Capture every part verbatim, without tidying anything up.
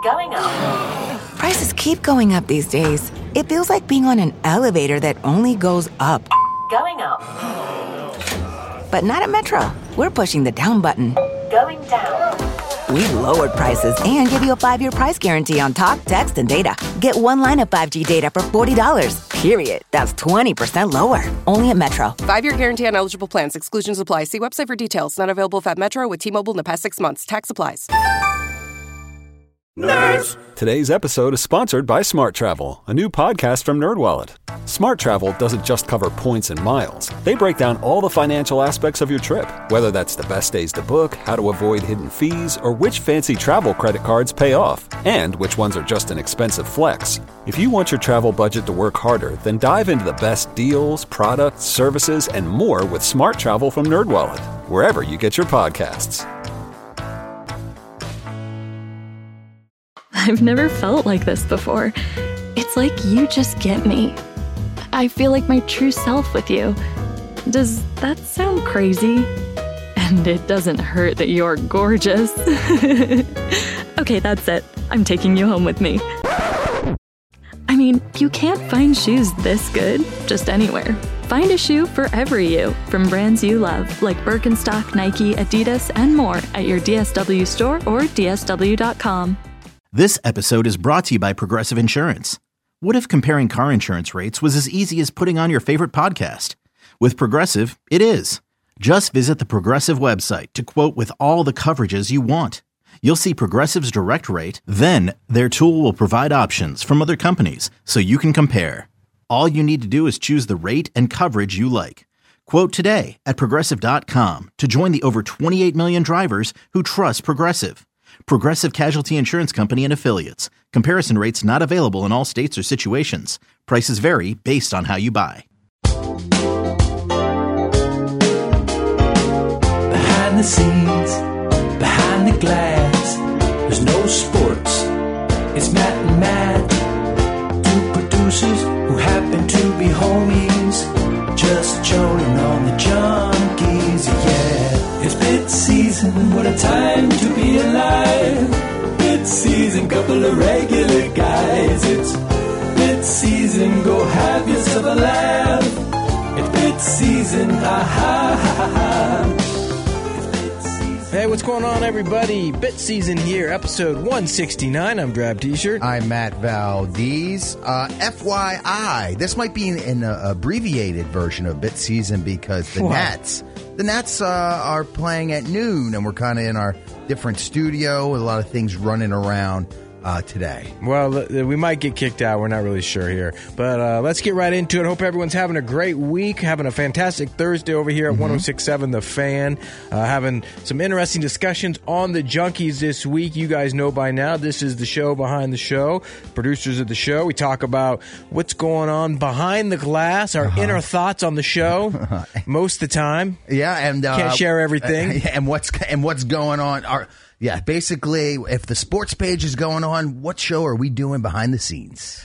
Going up. Prices keep going up these days. It feels like being on an elevator that only goes up. Going up. But not at Metro. We're pushing the down button. Going down. We've lowered prices and give you a five-year price guarantee on talk, text, and data. Get one line of five G data for forty dollars. Period. That's twenty percent lower. Only at Metro. Five-year guarantee on eligible plans. Exclusions apply. See website for details. Not available at Metro with T-Mobile in the past six months. Tax applies. Nerds! Today's episode is sponsored by Smart Travel, a new podcast from NerdWallet. Smart Travel doesn't just cover points and miles. They break down all the financial aspects of your trip, whether that's the best days to book, how to avoid hidden fees, or which fancy travel credit cards pay off, and which ones are just an expensive flex. If you want your travel budget to work harder, then dive into the best deals, products, services, and more with Smart Travel from NerdWallet, wherever you get your podcasts. I've never felt like this before. It's like you just get me. I feel like my true self with you. Does that sound crazy? And it doesn't hurt that you're gorgeous. Okay, that's it. I'm taking you home with me. I mean, you can't find shoes this good just anywhere. Find a shoe for every you from brands you love, like Birkenstock, Nike, Adidas, and more at your D S W store or D S W dot com. This episode is brought to you by Progressive Insurance. What if comparing car insurance rates was as easy as putting on your favorite podcast? With Progressive, it is. Just visit the Progressive website to quote with all the coverages you want. You'll see Progressive's direct rate, then their tool will provide options from other companies so you can compare. All you need to do is choose the rate and coverage you like. Quote today at Progressive dot com to join the over twenty-eight million drivers who trust Progressive. Progressive Casualty Insurance Company and Affiliates. Comparison rates not available in all states or situations. Prices vary based on how you buy. Behind the scenes, behind the glass, there's no sports. It's Matt and Matt, two producers who happen to be homies, just chilling on the junkies, yeah. It's bit season, what a time to be alive. Bit season, couple of regular guys. It's bit season, go have yourself a laugh. It's bit season, ha ha ha ha. Hey, what's going on, everybody? Bit Season here, episode one sixty-nine. I'm Drab T-Shirt. I'm Matt Valdez. Uh, F Y I, this might be an, an uh, abbreviated version of Bit Season because the Wow. Nats, the Nats uh, are playing at noon, and we're kind of in our different studio with a lot of things running around uh, today. Well, we might get kicked out. We're not really sure here. But uh, let's get right into it. Hope everyone's having a great week, having a fantastic Thursday over here at mm-hmm. one oh six point seven The Fan, uh, having some interesting discussions on the Junkies this week. You guys know by now, this is the show behind the show, producers of the show. We talk about what's going on behind the glass, our uh-huh. inner thoughts on the show most of the time. Yeah, and uh, can't share everything. And what's and what's going on? Our Yeah, basically, if the sports page is going on, what show are we doing behind the scenes?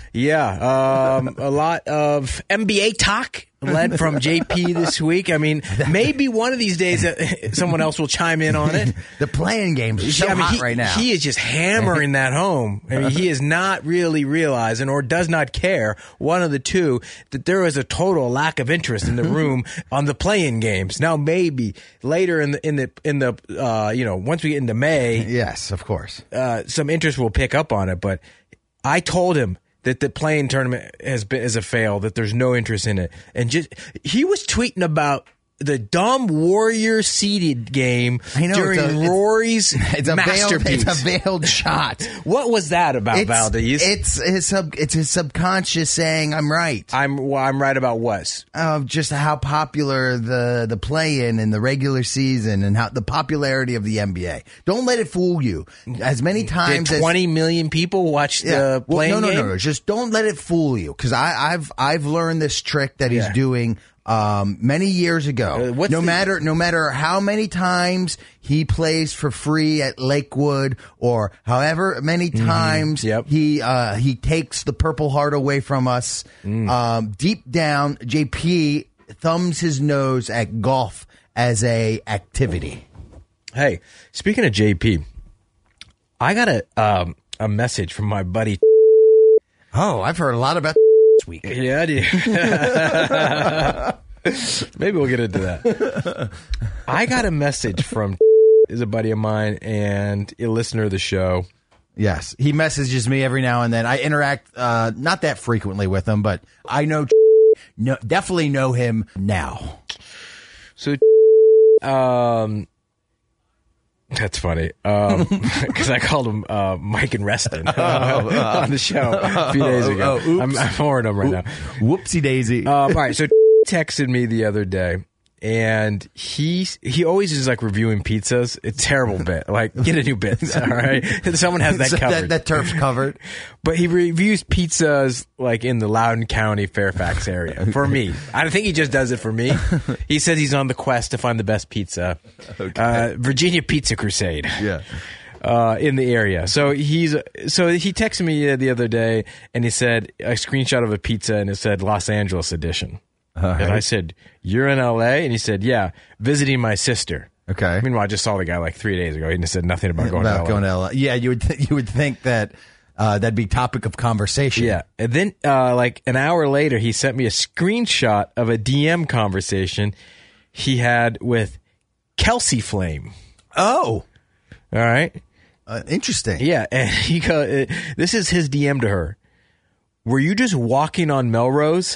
Yeah, um, a lot of N B A talk led from J P this week. I mean, maybe one of these days uh, someone else will chime in on it. The playing games are so I mean, hot he, right now. He is just hammering that home. I mean, he is not really realizing or does not care, one of the two, that there is a total lack of interest in the room on the playing games. Now, maybe later in the in the in the uh, you know, once we get into May, yes, of course, uh, some interest will pick up on it. But I told him that the playing tournament has been as a fail, that there's no interest in it. And just he was tweeting about the dumb Warrior seeded game I know, during it's a, Rory's it's, it's a masterpiece. Veiled, it's a veiled shot. What was that about, it's, Valdez? It's his sub. It's his subconscious saying, "I'm right." I'm well, I'm right about what? Uh, just how popular the the play-in in the regular season and how the popularity of the N B A. Don't let it fool you. As many times Did twenty as, million people watch yeah, the playing well, no, no, game? no, no. Just don't let it fool you, because I I've I've learned this trick that he's Yeah. doing. Um, many years ago, Uh, no the- matter no matter how many times he plays for free at Lakewood, or however many times Yep. he uh, he takes the Purple Heart away from us, um, deep down, J P thumbs his nose at golf as a activity. Hey, speaking of J P, I gotta um, a message from my buddy. Oh, I've heard a lot about this week. Yeah, I do. Maybe we'll get into that. I got a message from is a buddy of mine and a listener of the show. Yes, he messages me every now and then. I interact uh, not that frequently with him, but I know, no, definitely know him now. So, um, that's funny because um, I called him uh, Mike and Reston uh, oh, uh, on the show a few days ago. Oh, I'm, I'm forwarding him right now. Whoopsie daisy. Um, all right, so texted me the other day. And he he always is like reviewing pizzas. It's a terrible bit. Like, get a new bit, all right? Someone has that so covered. That, that turf's covered. But he reviews pizzas like in the Loudoun County, Fairfax area for me. I think he just does it for me. He says he's on the quest to find the best pizza. Okay. Uh, Virginia Pizza Crusade. Yeah. Uh, in the area. So he's so he texted me the other day and he said a screenshot of a pizza and it said Los Angeles edition. Right. And I said, "You're in L A?" And he said, "Yeah, visiting my sister." Okay. Meanwhile, I just saw the guy like three days ago. He said nothing about going about to L A. Going to L A. Yeah, you would th- you would think that uh, that'd be topic of conversation. Yeah, and then uh, like an hour later, he sent me a screenshot of a D M conversation he had with Kelsey Flame. Oh, all right, uh, interesting. Yeah, and he go, uh, this is his D M to her. Were you just walking on Melrose?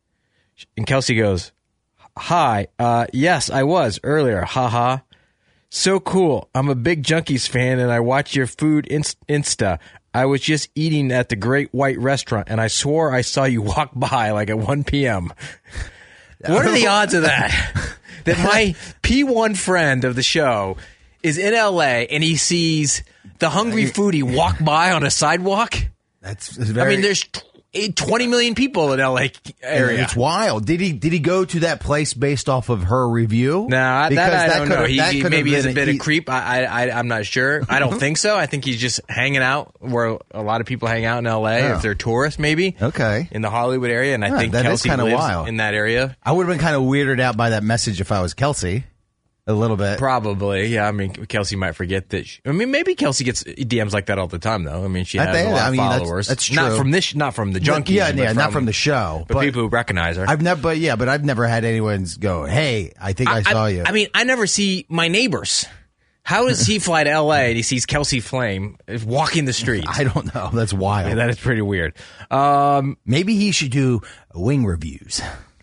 And Kelsey goes, "Hi, uh, yes, I was earlier. Haha. So cool. I'm a big Junkies fan and I watch your food inst- Insta. I was just eating at the Great White Restaurant and I swore I saw you walk by like at one p.m. What are the odds of that? That my P one friend of the show is in L A and he sees the hungry foodie walk by on a sidewalk? That's very... I mean, there's twenty million people in L A area. It's wild. Did he did he go to that place based off of her review? No, nah, that I don't know. He, he maybe is a bit he, of creep. I, I, I'm not sure. I don't think so. I think he's just hanging out where a lot of people hang out in L A. Yeah. If they're tourists, maybe. Okay. In the Hollywood area, and I yeah, think that Kelsey is lives wild. in that area. I would have been kind of weirded out by that message if I was Kelsey. A little bit. Probably, yeah. I mean, Kelsey might forget that. She, I mean, maybe Kelsey gets D Ms like that all the time, though. I mean, she has think, a lot I mean, of followers. That's, that's true. Not from this, not from the Junkies. Yeah, yeah, from, not from the show. But, but people who recognize her. I've never, but yeah, but I've never had anyone go, "Hey, I think I, I saw I, you." I mean, I never see my neighbors. How does he fly to L A and he sees Kelsey Flame walking the streets? I don't know. That's wild. Yeah, that is pretty weird. Um, Maybe he should do wing reviews.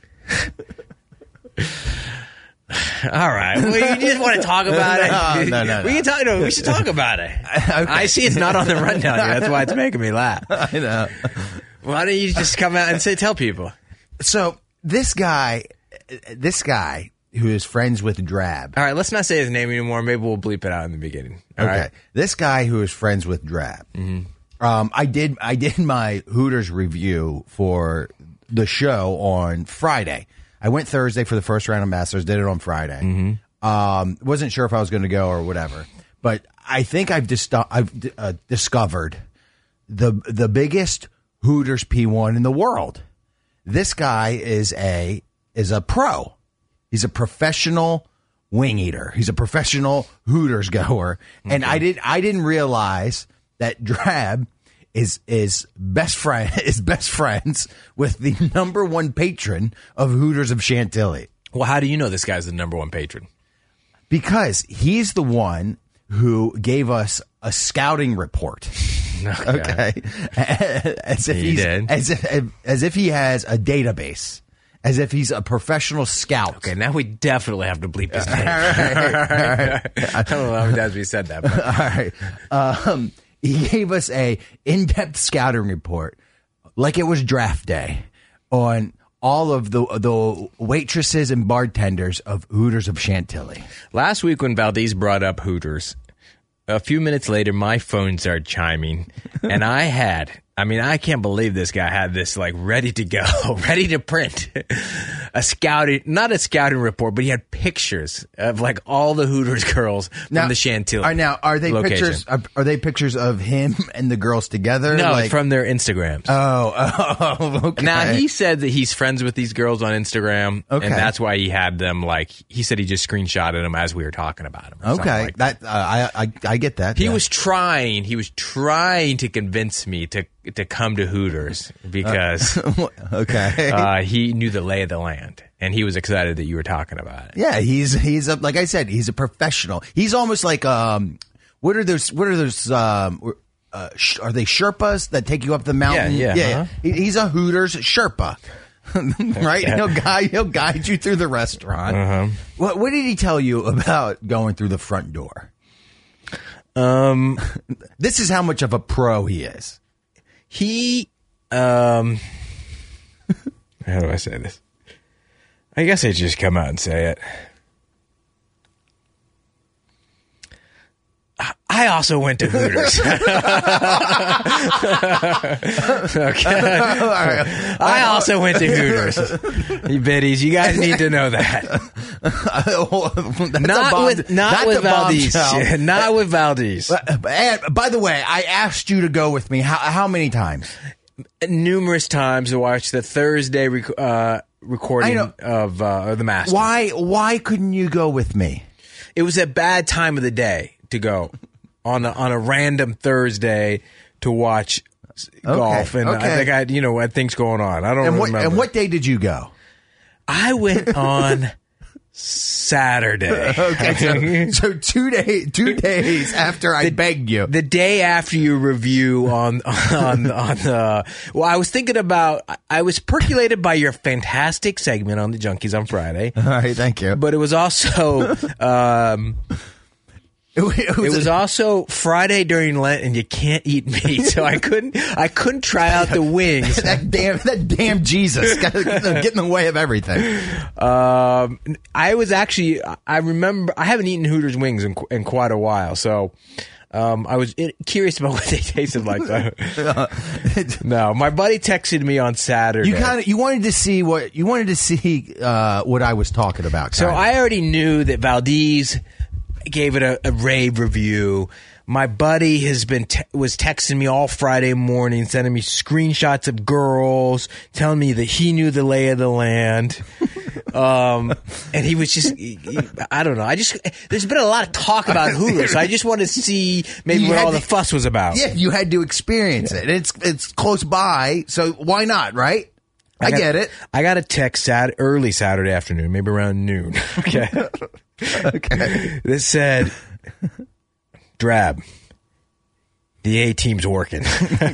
All right. Well, you just want to talk about it? No, no, no. We can talk. No, we should talk about it. Okay. I see it's not on the rundown here. That's why it's making me laugh. I know. Why don't you just come out and say, tell people? So this guy, this guy who is friends with Drab. All right. Let's not say his name anymore. Maybe we'll bleep it out in the beginning. All okay. Right? This guy who is friends with Drab. Mm-hmm. Um, I did. I did my Hooters review for the show on Friday. I went Thursday for the first round of Masters, did it on Friday. Mm-hmm. Um, wasn't sure if I was going to go or whatever. But I think I've, dis- I've uh, discovered the the biggest Hooters P one in the world. This guy is a is a pro. He's a professional wing eater. He's a professional Hooters goer. Okay. And I did I didn't realize that Drab is is best friend is best friends with the number one patron of Hooters of Chantilly. Well, how do you know this guy's the number one patron? Because he's the one who gave us a scouting report. Okay, okay. As if he he's did. as if as if he has a database. As if he's a professional scout. Okay, now we definitely have to bleep his name. All right, all right. I don't know how many times we said that. But. All right. Um, He gave us a in-depth scouting report, like it was draft day, on all of the the waitresses and bartenders of Hooters of Chantilly. Last week when Valdez brought up Hooters, a few minutes later my phone started chiming, and I had I mean, I can't believe this guy had this like ready to go, ready to print. A scouting, not a scouting report, but he had pictures of like all the Hooters girls from Now- the Chantilly. Are now are they location. pictures? Are, are they pictures of him and the girls together? No, like, from their Instagrams. oh, oh, okay. Now, he said that he's friends with these girls on Instagram, Okay. and that's why he had them, like, he said he just screenshotted them as we were talking about him. or something Okay, like that uh, I, I I get that. He yeah. was trying, he was trying to convince me to to come to Hooters because okay. uh, he knew the lay of the land, and he was excited that you were talking about it. Yeah, he's he's a, like I said, he's a professional. He's almost like um, what are those? What are those? Um, uh, sh- are they Sherpas that take you up the mountain? Yeah, yeah, uh-huh. He, he's a Hooters Sherpa, right? He'll guide he'll guide you through the restaurant. Uh-huh. What what did he tell you about going through the front door? Um, This is how much of a pro he is. he, um, how do I say this? I guess I just come out and say it. I also went to Hooters. Okay. I also went to Hooters. You biddies, you guys need to know that. not bomb- with not that's with a Valdez. bombshell. Not with Valdez. And by the way, I asked you to go with me. How how many times? Numerous times to watch the Thursday rec- uh, recording I know. of uh, of the Masters. Why why couldn't you go with me? It was a bad time of the day to go on a, on a random Thursday to watch s- golf, and okay. I think I had, you know, had things going on. I don't And what remember. and what day did you go? I went on Saturday. Okay, so, so two days two days after I begged you. The day after your review on on on the well, I was thinking about. I was percolated by your fantastic segment on the Junkies on Friday. All right, thank you. But it was also um, it, was, it was also Friday during Lent, and you can't eat meat, so I couldn't I couldn't try out the wings. that damn that damn Jesus got to get in the way of everything. Um, I was actually I remember I haven't eaten Hooters wings in, in quite a while, so. Um, I was curious about what they tasted like. No, my buddy texted me on Saturday. You kind of you wanted to see what you wanted to see uh, what I was talking about. So kinda. I already knew that Valdez gave it a, a rave review. My buddy has been te- was texting me all Friday morning, sending me screenshots of girls, telling me that he knew the lay of the land. Um, and he was just, he- he- I don't know. I just, there's been a lot of talk about Hooters. So I just want to see maybe You what had all the to- fuss was about. Yeah, you had to experience it. It's it's close by, so why not, right? I, got- get it. I got a text sat- early Saturday afternoon, maybe around noon. Okay. Okay. That said, Drab, the A team's working,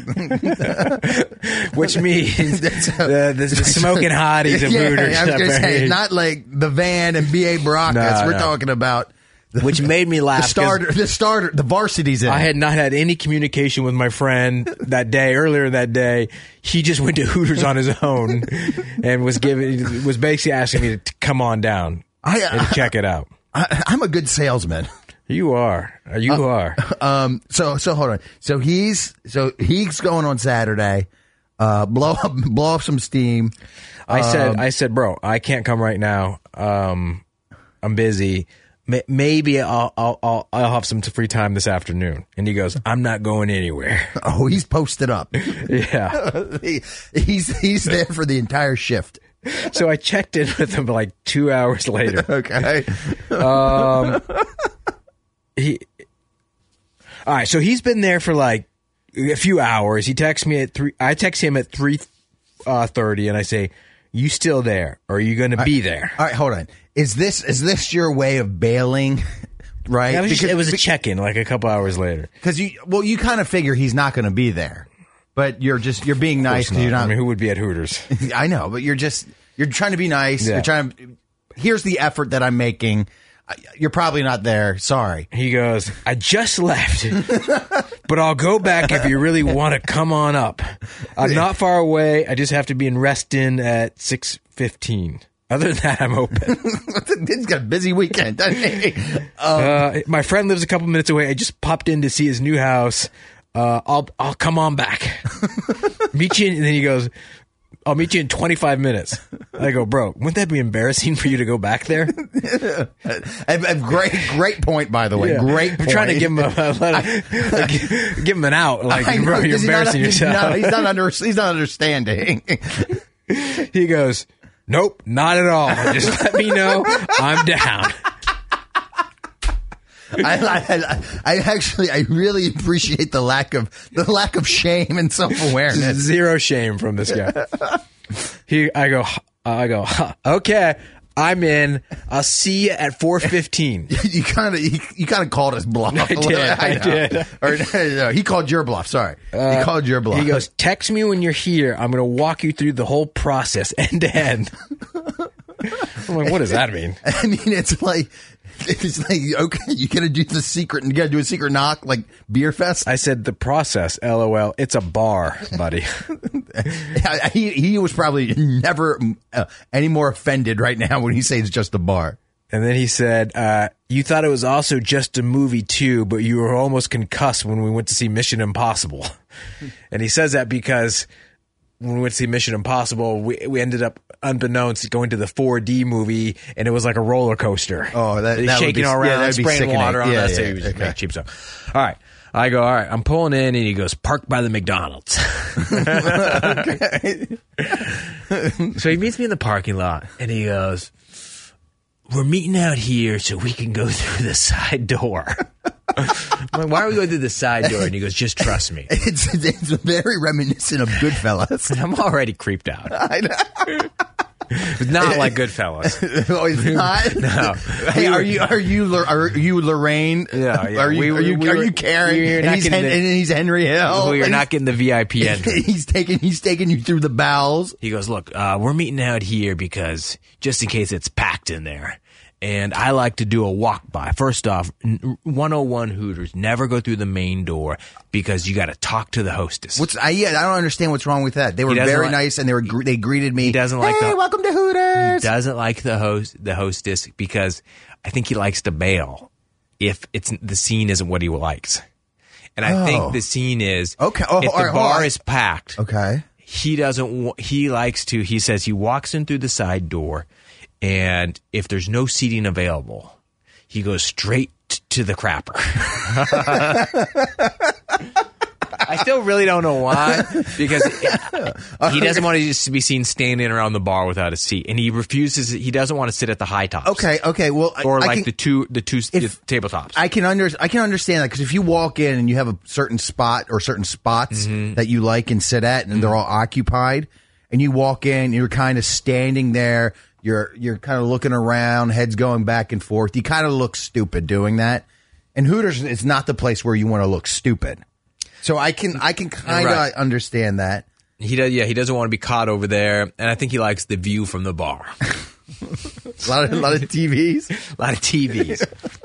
which means the, the, the smoking hotties of Yeah, Hooters. I was going to are- say, not like the Van and B A Baracus. No, We're no. talking about the, which made me the laugh. 'cause starter, the starter, the varsity's in. I had not had any communication with my friend that day. Earlier that day, he just went to Hooters on his own and was giving was basically asking me to come on down I, and to check it out. I, I'm a good salesman. You are. You Uh, are. Um. So so hold on. So he's so he's going on Saturday. Uh. Blow up. Blow off some steam. I said, Um, I said, bro, I can't come right now. Um, I'm busy. May- Maybe I'll, I'll, I'll, I'll have some free time this afternoon. And he goes, I'm not going anywhere. Oh, he's posted up. Yeah. he, he's he's there for the entire shift. So I checked in with him like two hours later. Okay. Um, he, all right. So he's been there for like a few hours. He texts me at three. I text him at three uh, thirty, and I say, "You still there? Or are you going to be there?" All right. Hold on. Is this is this your way of bailing? Right. That was just- Because- it was a check-in like a couple hours later. Because you, well, you kind of figure he's not going to be there, but you're just you're being nice because you're not. I mean, who would be at Hooters? I know, but you're just you're trying to be nice. Yeah. You're trying. To, here's the effort that I'm making. I- You're probably not there. Sorry. He goes, I just left, but I'll go back if you really want to come on up. I'm not far away. I just have to be in Reston at six fifteen. Other than that, I'm open. He's got a busy weekend, doesn't he? Um, uh, my friend lives a couple minutes away. I just popped in to see his new house. uh, I'll I'll come on back. Meet you, in, and then he goes, I'll meet you in twenty-five minutes. I go, bro, wouldn't that be embarrassing for you to go back there? a, a great, great point, by the way. Yeah. Great I'm point. trying to give him a, a let him, like, give him an out. Like, I know, bro, you're he's embarrassing not, yourself. He's not, he's not, under, he's not understanding. He goes, nope, not at all. Just let me know I'm down. I, I, I actually, I really appreciate the lack of the lack of shame and self awareness. Zero shame from this guy. He, I go, I go. Okay, I'm in. I'll see you at four fifteen. You kind of, you, you kind of called us bluff. I did. I, I did. Or no, he called your bluff. Sorry, uh, he called your bluff. He goes, text me when you're here. I'm going to walk you through the whole process, end to end. I'm like, what does that mean? I mean, it's like. It's like, okay, you got to do the secret, you got to do a secret knock like Beer Fest. I said the process, LOL. It's a bar, buddy. he he was probably never uh, any more offended right now when he says it's just a bar. And then he said, uh, you thought it was also just a movie too, but you were almost concussed when we went to see Mission Impossible. And he says that because when we went to see Mission Impossible, we we ended up, unbeknownst, going to the four D movie, and it was like a roller coaster. Oh, that, he's that shaking would be, around, yeah, that'd be spraying sickening. water on yeah, us. yeah, So he was just okay. making cheap stuff. All right. I go, all right, I'm pulling in, and he goes, park by the McDonald's. So he meets me in the parking lot, and he goes, we're meeting out here so we can go through the side door. I'm like, why are we going through the side door? And he goes, just trust me. It's it's very reminiscent of Goodfellas. I'm already creeped out. I know. It's not like Goodfellas. Oh, it's not. No. Hey, are you are you are you Lorraine? Yeah, yeah. Are you We- are you, we are were- you Karen? we were and, not he's getting Hen- the- and he's Henry Hill. We are And not getting the V I P entry. He's taking he's taking you through the bowels. He goes, look, uh, we're meeting out here because just in case it's packed in there. And I like to do a walk by. First off, one oh one Hooters, never go through the main door because you got to talk to the hostess. What's I yeah, I don't understand what's wrong with that. They were doesn't very like- nice and they were gre- they greeted me. He doesn't like hey, the- welcome to Hooters. He doesn't like the host, the hostess, because I think he likes to bail if it's the scene isn't what he likes. And I Oh. think the scene is Okay. Oh, if all the right, hold bar on. is packed. Okay. He doesn't. wa- He likes to. He says he walks in through the side door, and if there's no seating available, he goes straight t- to the crapper. I still really don't know why, because he doesn't want to just be seen standing around the bar without a seat, and he refuses. He doesn't want to sit at the high tops. Okay. Okay. Well, I- or I like can, the two the two s- if- tabletops. I can under I can understand that because if you walk in and you have a certain spot or certain spots Mm-hmm. that you like and sit at and they're all occupied, and you walk in, you're kind of standing there, you're you're kind of looking around, heads going back and forth. You kind of look stupid doing that. And Hooters is not the place where you want to look stupid. So I can I can kind of Right. understand that. he does. Yeah, he doesn't want to be caught over there, and I think he likes the view from the bar. A lot of a lot of T Vs, A lot of T Vs.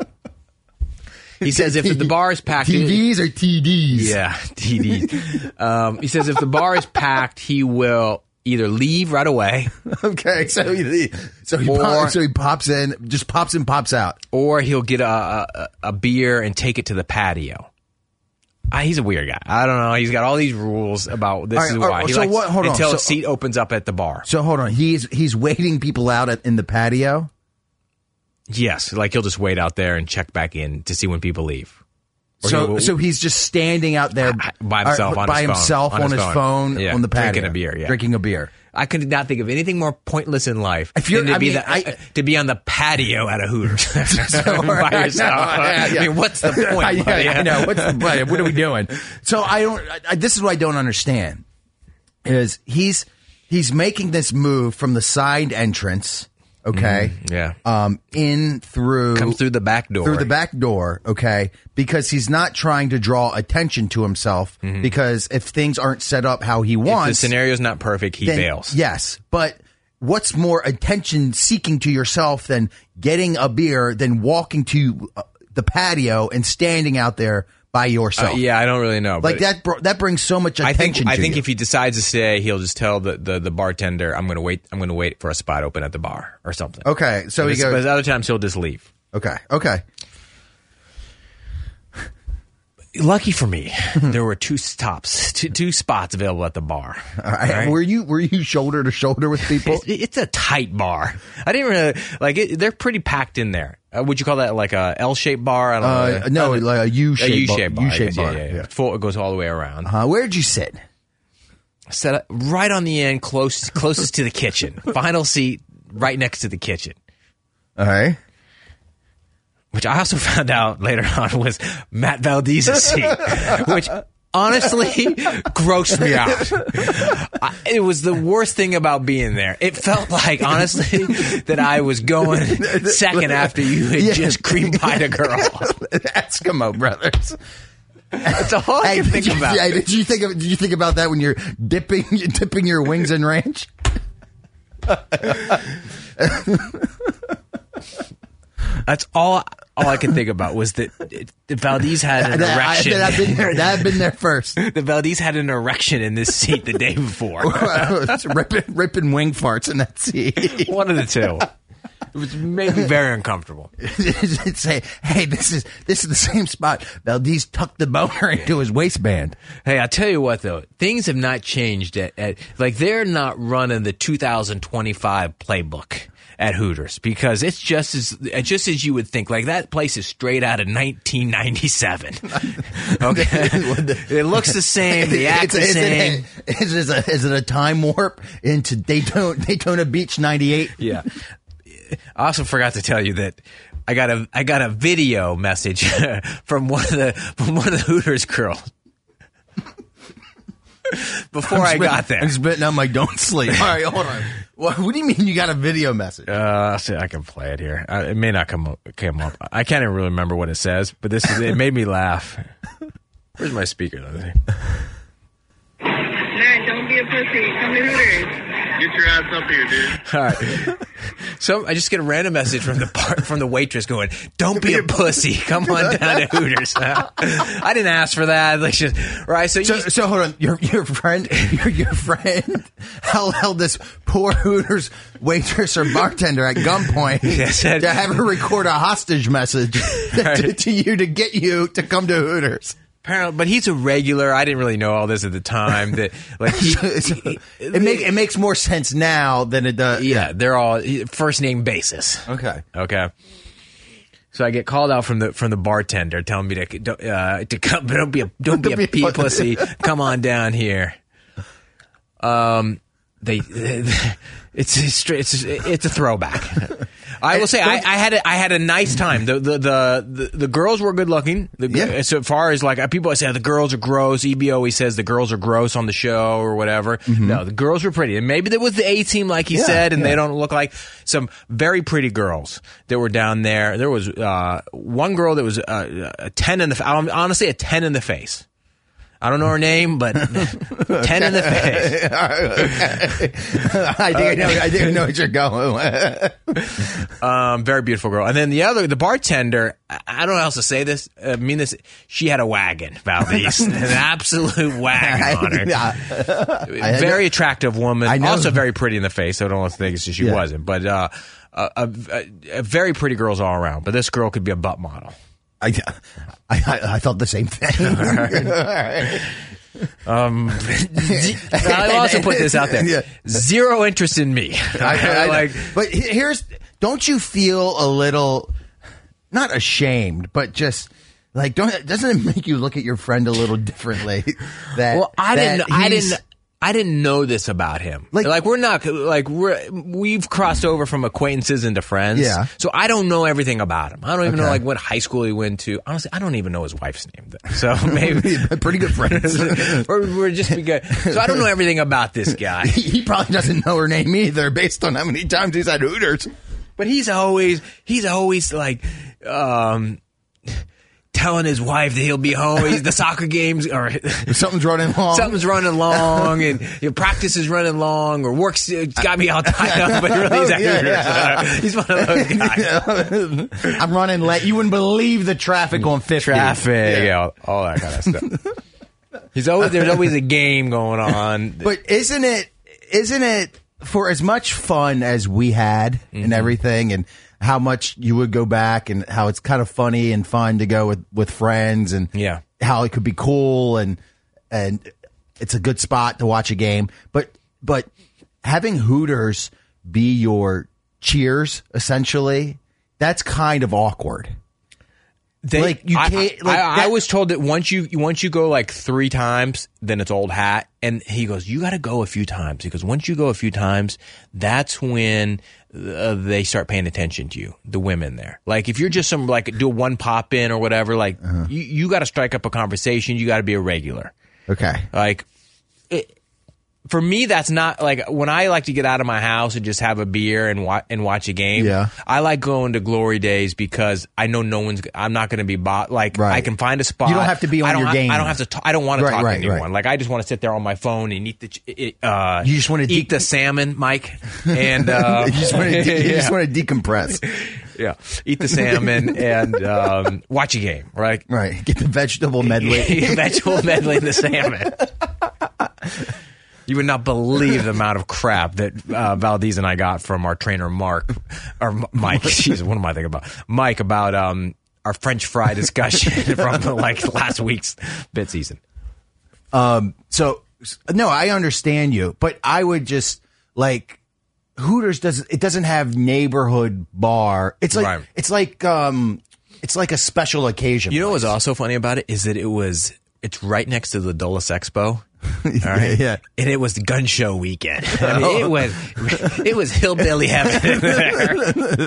He says if the bar is packed, T Vs or T Ds. yeah, T Ds. Um, he says if the bar is packed, he will either leave right away, Okay. So he so he Or- pops, so he pops in, just pops in, pops out. or he'll get a, a, a beer and take it to the patio. Uh, he's a weird guy. I don't know. He's got all these rules about this All right, is all why. right, He so likes, what- hold on. until So- a seat opens up at the bar. So hold on. He's he's waiting people out at, in the patio. Yes, like he'll just wait out there and check back in to see when people leave. Or So he'll- so he's just standing out there by himself uh, on by his phone. himself On on his his phone. phone, Yeah, on the patio, drinking a beer, yeah. drinking a beer. I could not think of anything more pointless in life If you're- than to I be mean, the, I- to be on the patio at a Hooters by I yourself. know, yeah, yeah. I mean, what's the point? I, buddy? I know. What's the, what, what are we doing? So I don't. I, this is what I don't understand. Is he's he's making this move from the side entrance, okay? yeah. Um, in through Comes through the back door. through the back door, okay? Because he's not trying to draw attention to himself. Because if things aren't set up how he If the wants, scenario's not perfect, he then- bails. Yes, but what's more attention seeking to yourself than getting a beer, than walking to uh, the patio and standing out there by Uh, yourself? yeah, I don't really know. Like but that. Bro, that brings so much I attention. think I to think you. if he decides to stay, he'll just tell the, the, the bartender, "I'm going to wait. I'm going to wait for a spot open at the bar or something." Okay, so he but, but goes. other times he'll just leave. Okay, okay. Lucky for me, there were two stops, two, two spots available at the bar. All right. All right. Were you were you shoulder to shoulder with people? It's, it's a tight bar. I didn't really like it. They're pretty packed in there. Uh, would you call that like a L-shaped bar? I don't uh, know. No, like a U-shaped, a U-shaped bar. U-shaped bar. Yeah, yeah, yeah. yeah. Full, it goes all the way around. Uh, where'd you sit? Set up right on the end, close, closest to the kitchen. Final seat, right next to the kitchen. All right. Which I also found out later on was Matt Valdez's seat, which honestly grossed me out. I, it was the worst thing about being there. It felt like, honestly, that I was going second after you had yeah. just cream pied a girl. Eskimo brothers. That's all I hey, can think you, about. Hey, did you think of, did you think about that when you're dipping dipping your wings in ranch? That's all. All I could think about was that the Valdez had an that, erection. I, that I've been there. That I've been there first. The Valdez had an erection in this seat the day before. ripping, ripping wing farts in that seat. One of the two. It was made me very uncomfortable. It'd say, "Hey, this is this is the same spot." Valdez tucked the boner into his waistband. Hey, I'll tell you what though, things have not changed. At, at like they're not running the two thousand twenty-five playbook at Hooters because it's just as just as you would think. Like that place is straight out of nineteen ninety-seven. Okay, it looks the same. The act the same. Is it, a, is it a time warp into Daytona, Daytona Beach ninety-eight? Yeah. I also forgot to tell you that I got a I got a video message from one of the from one of the Hooters girls before I got there. I'm spitting out my don't sleep. All right, hold on. What, what do you mean you got a video message? Uh, see, I can play it here. Uh, it may not come up, come up. I can't even really remember what it says, but this is, it made me laugh. Where's my speaker? Matt, don't be a pussy. Come to Hooters. Get your ass up here, dude. All right. So I just get a random message from the bar, from the waitress going, "Don't be a pussy. Come on down to Hooters." I didn't ask for that. Like, just, right? So, so, you, so hold on. Your your friend, your your friend held, held this poor Hooters waitress or bartender at gunpoint yes, to have her record a hostage message right. to, to you to get you to come to Hooters. Apparently, but he's a regular. I didn't really know all this at the time. That like he, so, he, it make it makes more sense now than it does. Yeah, they're all first name basis. Okay, okay. So I get called out from the from the bartender, telling me to uh, to come. Don't be a don't be a pee pussy. Come on down here. Um, they. It's it's it's, it's a throwback. I will say I, I had a, I had a nice time. The the the, the, the girls were good looking. The, yeah. So far as like people always say the girls are gross. E B always says the girls are gross on the show or whatever. Mm-hmm. No, the girls were pretty, and maybe there was the A team like he yeah, said, and yeah. they don't look like some very pretty girls that were down there. There was uh, one girl that was uh, a ten in the honestly a ten in the face. I don't know her name, but ten in the face. Okay. I think I know. I think I know what you're going. um, very beautiful girl, and then the other, the bartender. I don't know how else to say this. I mean this. She had a wagon, Valdez, an absolute wagon on her. I, very attractive woman, I know. Also very pretty in the face. So I don't want to think she yeah. wasn't, but uh, a, a, a very pretty girls all around. But this girl could be a butt model. I, I, I thought the same thing. um, I'll also put this out there. Yeah. Zero interest in me. I, I like, but here's, don't you feel a little, not ashamed, but just like, don't, doesn't it make you look at your friend a little differently? That, well, I that didn't, I didn't, I didn't know this about him. Like, like we're not like we're we've crossed over from acquaintances into friends. Yeah. So I don't know everything about him. I don't even okay. know like what high school he went to. Honestly, I don't even know his wife's name. So maybe pretty good friends. we're, we're just good. So I don't know everything about this guy. He, he probably doesn't know her name either, based on how many times he's at Hooters. But he's always he's always like. Um, telling his wife that he'll be home. He's the soccer games or something's running long. Something's running long, and your practice is running long, or work's got me all tied up. But really, he's, yeah, yeah. he's one of those guys. I'm running late. You wouldn't believe the traffic on fifty. Traffic, yeah, yeah all that kind of stuff. He's always there's always a game going on. But isn't it? Isn't it for as much fun as we had mm-hmm. and everything, and how much you would go back and how it's kind of funny and fun to go with, with friends and yeah. how it could be cool and and it's a good spot to watch a game. But but having Hooters be your cheers, essentially, that's kind of awkward. They, like you I, can't. I, Like I, that, I was told that once you once you go like three times, then it's old hat. And he goes, "You got to go a few times." Because once you go a few times, that's when uh, they start paying attention to you, the women there. Like if you're just some like do a one pop in or whatever, like uh-huh. you you got to strike up a conversation. You got to be a regular. Okay. Like. It, For me, that's not like when I like to get out of my house and just have a beer and wa- and watch a game. Yeah. I like going to Glory Days because I know no one's. I'm not going to be bought. Like Right. I can find a spot. You don't have to be on I don't your ha- game. I don't have to. T- I don't want to Right, talk right, to anyone. right. Like I just want to sit there on my phone and eat the. ch- It, uh, You just want to eat de- the salmon, Mike, and uh, you just want to de- you yeah. just want to decompress. Yeah, eat the salmon and um, watch a game. Right, Right. Get the vegetable medley. vegetable medley and the salmon. You would not believe the amount of crap that uh, Valdez and I got from our trainer Mark or M- Mike. Jeez, what am I thinking about? Mike about um, our French fry discussion from like last week's bid season. Um. So no, I understand you, but I would just like Hooters doesn't. It doesn't have neighborhood bar. It's like Right. it's like um. It's like a special occasion. You know place. what's also funny about it is that it was it's right next to the Dulles Expo. All right. Yeah. And it was the gun show weekend. I mean, it was it was hillbilly heaven in there.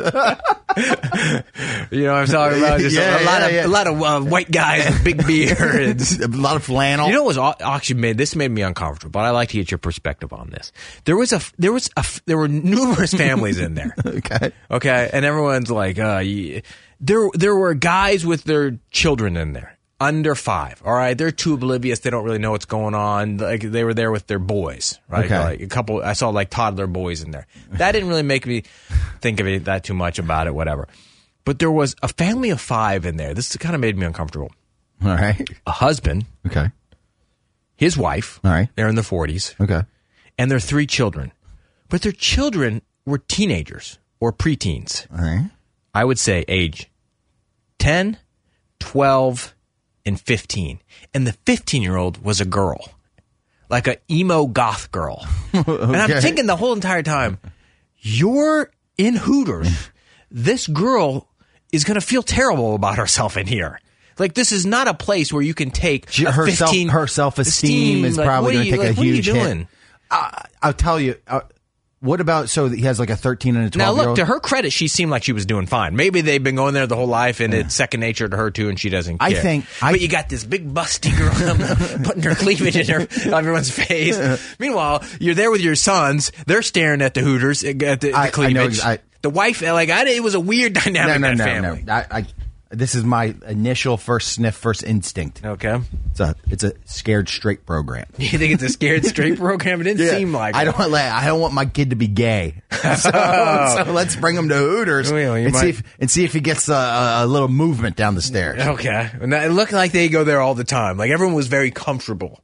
You know what I'm talking about? Just Yeah, a, a lot yeah, of yeah. a lot of uh, white guys with big beards. A lot of flannel. You know what was au- actually made this made me uncomfortable, but I like to get your perspective on this. There was a there was a there were numerous families in there. Okay. Okay, and everyone's like, uh, yeah. there there were guys with their children in there. Under five, all right. They're too oblivious. They don't really know what's going on. Like they were there with their boys, right? Okay. Like a couple. I saw like toddler boys in there. That didn't really make me think of it that too much about it. Whatever. But there was a family of five in there. This kind of made me uncomfortable. All right. A husband, Okay. his wife, All right. they're in their forties, Okay. and their three children. But their children were teenagers or preteens. All right. I would say age ten, twelve, and fifteen. And the fifteen-year-old was a girl. Like a emo goth girl. Okay. And I'm thinking the whole entire time, you're in Hooters. This girl is going to feel terrible about herself in here. Like, this is not a place where you can take She- a her self- fifteen her self-esteem is like, probably what are gonna you- take a like, what are you huge hit. doing? Uh, I'll tell you. Uh, what about so he has like a thirteen and a Now, twelve year look, old? to her credit, she seemed like she was doing fine. Maybe they've been going there the whole life, and it's second nature to her, too, and she doesn't care. I think- I- but you got this big, busty girl putting her cleavage in her, everyone's face. Meanwhile, you're there with your sons. They're staring at the Hooters, at the, the I- I know cleavage. ex- I- the wife, like, I, it was a weird dynamic no, in no, that no, family. no. I, I, this is my initial first sniff, first instinct. Okay. It's a it's a scared straight program. You think it's a scared straight program? It didn't Yeah. seem like I it. don't like. I don't want my kid to be gay. So, so let's bring him to Hooters Well, you and might- see if and see if he gets a, a, a little movement down the stairs. Okay. And it looked like they go there all the time. Like, everyone was very comfortable.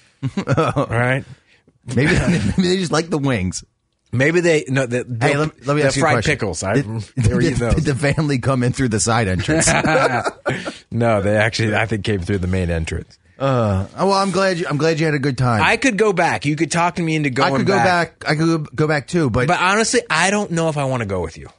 All right. Maybe maybe they just like the wings. Maybe they no the, the, Hey, let, let me the ask you a fried question. pickles. I, Did, they were did- eating those. did the family come in through the side entrance? No, they actually I think came through the main entrance. Uh, oh, well, I'm glad you. I'm glad you had a good time. I could go back. You could talk me into going I could go back. I could go, go back too, but, But honestly, I don't know if I want to go with you.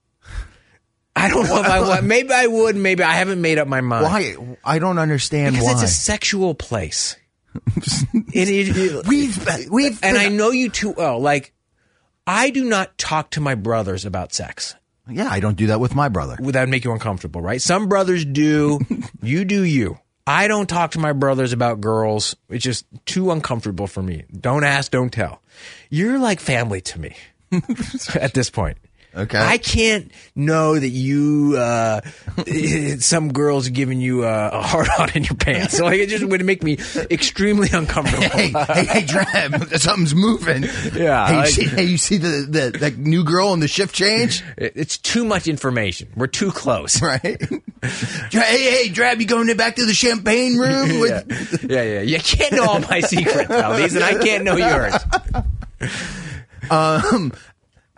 I don't know if I want. Maybe I would. Maybe I haven't made up my mind. why? I don't understand Because why. it's a sexual place. it, it, it- we've we've and been- I know you too well. Like, I do not talk to my brothers about sex. yeah, I don't do that with my brother. That would make you uncomfortable, right? Some brothers do. You do you. I don't talk to my brothers about girls. It's just too uncomfortable for me. Don't ask, don't tell. You're like family to me at this point. Okay. I can't know that you, uh, some girl's giving you a, a hard on in your pants. So like, it just would make me extremely uncomfortable. Hey, hey, hey, Drab, something's moving. Yeah, Hey, you like- see, hey, you see the, the that new girl in the shift change? It- It's too much information. We're too close. Right. Dra- hey, hey, Drab, you going back to the champagne room? Yeah. With- yeah, yeah. You can't know all my secrets, Valdez, and I can't know yours. Um,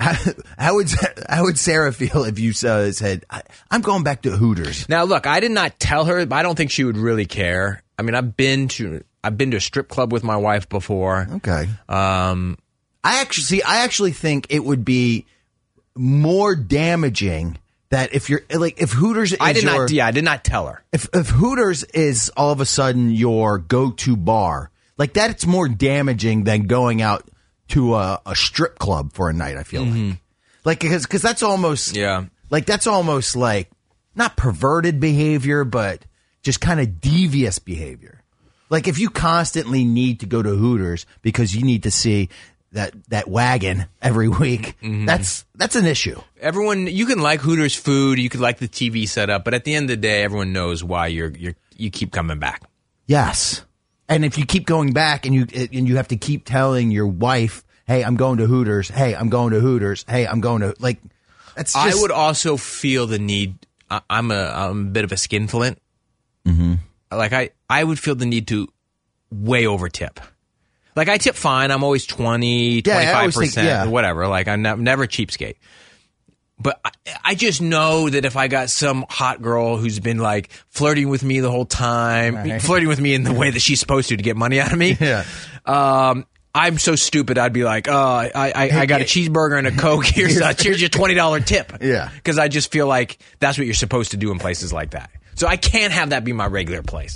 How, how would how would Sarah feel if you uh, said, "I'm going back to Hooters"? Now, look, I did not tell her, but I don't think she would really care. I mean, I've been to I've been to a strip club with my wife before. Okay. Um, I actually see. I actually think it would be more damaging that if you're like if Hooters. Is I did your, not. Yeah, I did not tell her. If if Hooters is all of a sudden your go-to bar, like that, it's more damaging than going out to a, a strip club for a night. I feel Mm-hmm. like, like because because that's almost Yeah. like that's almost like not perverted behavior, but just kind of devious behavior. Like if you constantly need to go to Hooters because you need to see that that wagon every week, Mm-hmm. that's that's an issue. Everyone, you can like Hooters food, you could like the T V setup, but at the end of the day, everyone knows why you're you're you keep coming back. Yes. And if you keep going back and you and you have to keep telling your wife, "Hey, I'm going to Hooters. Hey, I'm going to Hooters. Hey, I'm going to," like, that's just, I would also feel the need. I, I'm a I'm a bit of a skinflint. Mm-hmm. Like I I would feel the need to way over tip. Like I tip fine. I'm always twenty, Yeah, I twenty-five always think- percent, yeah. or whatever. Like I'm ne- never a cheapskate. But I, I just know that if I got some hot girl who's been like flirting with me the whole time, Right. flirting with me in the way that she's supposed to to get money out of me, Yeah. um, I'm so stupid. I'd be like, oh, I, I, I got a cheeseburger and a Coke. Here's, uh, here's your twenty dollars tip. Yeah. Because I just feel like that's what you're supposed to do in places like that. So I can't have that be my regular place.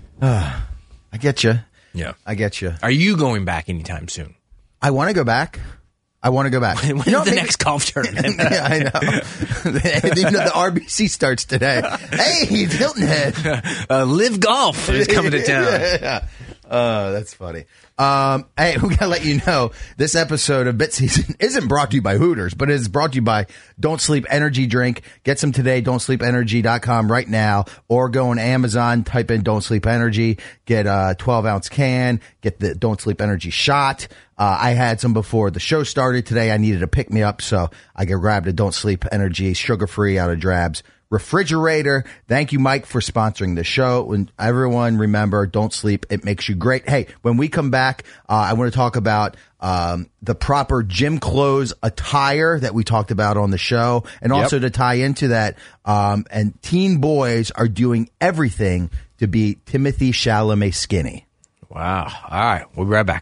I get you. Yeah. I get you. Are you going back anytime soon? I want to go back. I want to go back. When's You know, the maybe- next golf tournament? yeah, I know. you know. The R B C starts today. Hey, it's Hilton Head. uh, Live Golf is coming to town. Yeah, yeah. Oh, that's funny. Um, hey, we gotta let you know this episode of Bit Season isn't brought to you by Hooters, but it is brought to you by Don't Sleep Energy Drink. Get some today, don't sleep energy dot com right now, or go on Amazon, type in Don't Sleep Energy, get a twelve ounce can, get the Don't Sleep Energy shot. Uh, I had some before the show started today. I needed to pick me up, so I grabbed a Don't Sleep Energy sugar-free out of Drab's refrigerator. Thank you, Mike, for sponsoring the show. When everyone remember, don't sleep. It makes you great. Hey, when we come back, uh, I want to talk about um, the proper gym clothes attire that we talked about on the show. And also Yep. to tie into that, um, and teen boys are doing everything to be Timothy Chalamet skinny. Wow. All right. We'll be right back.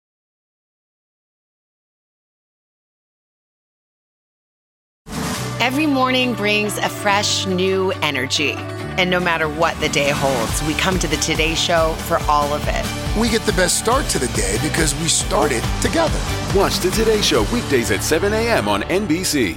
Every morning brings a fresh, new energy. And no matter what the day holds, we come to the Today Show for all of it. We get the best start to the day because we started together. Watch the Today Show weekdays at seven a.m. on N B C.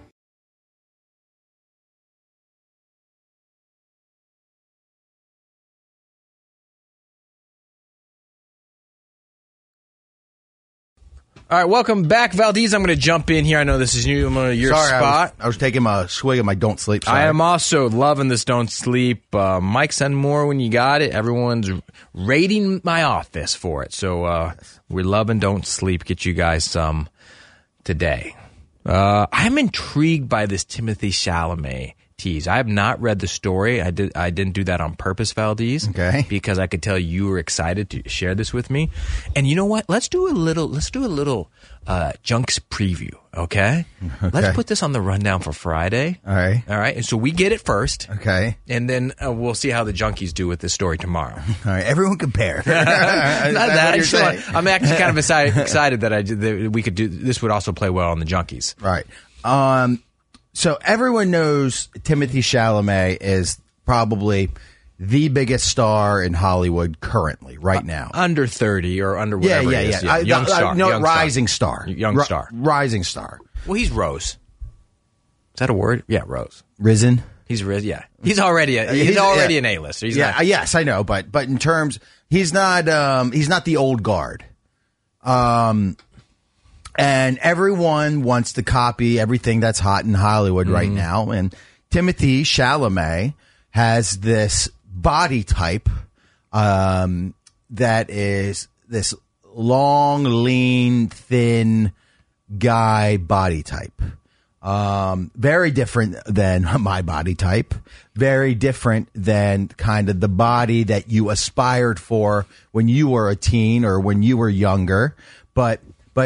All right, welcome back, Valdez. I'm going to jump in here. I know this is new. I'm going to your Sorry, I spot. was, I was taking a swig of my Don't Sleep. Sorry. I am also loving this Don't Sleep. Uh, Mike, send more when you got it. Everyone's rating my office for it. So uh, we're loving Don't Sleep. Get you guys some today. Uh, I'm intrigued by this Timothy Chalamet tease. I have not read the story. I did. I didn't do that on purpose, Valdez. Okay. Because I could tell you were excited to share this with me. And you know what? Let's do a little. Let's do a little uh, Junks preview. Okay? Okay. Let's put this on the rundown for Friday. All right. All right. And so we get it first. Okay. And then uh, we'll see how the Junkies do with this story tomorrow. All right. Everyone compare. Not that. I you're just want- saying? I'm actually kind of excited, excited that I did, that we could do this. Would also play well on the Junkies. Right. Um, so everyone knows Timothy Chalamet is probably the biggest star in Hollywood currently, right now. Under thirty or under yeah, whatever yeah, it is. yeah. I- young I- star. no, young rising star. Young Ri- star. Rising star. Well, he's Rose. Is that a word? Yeah, Rose. Risen. He's Riz. Yeah, he's already a, he's, He's- already yeah. an A-lister. He's yeah, not, uh, yes, I know, but but in terms, he's not um, he's not the old guard. Um, and everyone wants to copy everything that's hot in Hollywood right now. And Timothy Chalamet has this body type um, that is this long, lean, thin guy body type. Um, very different than my body type. Very different than kind of the body that you aspired for when you were a teen or when you were younger. But, but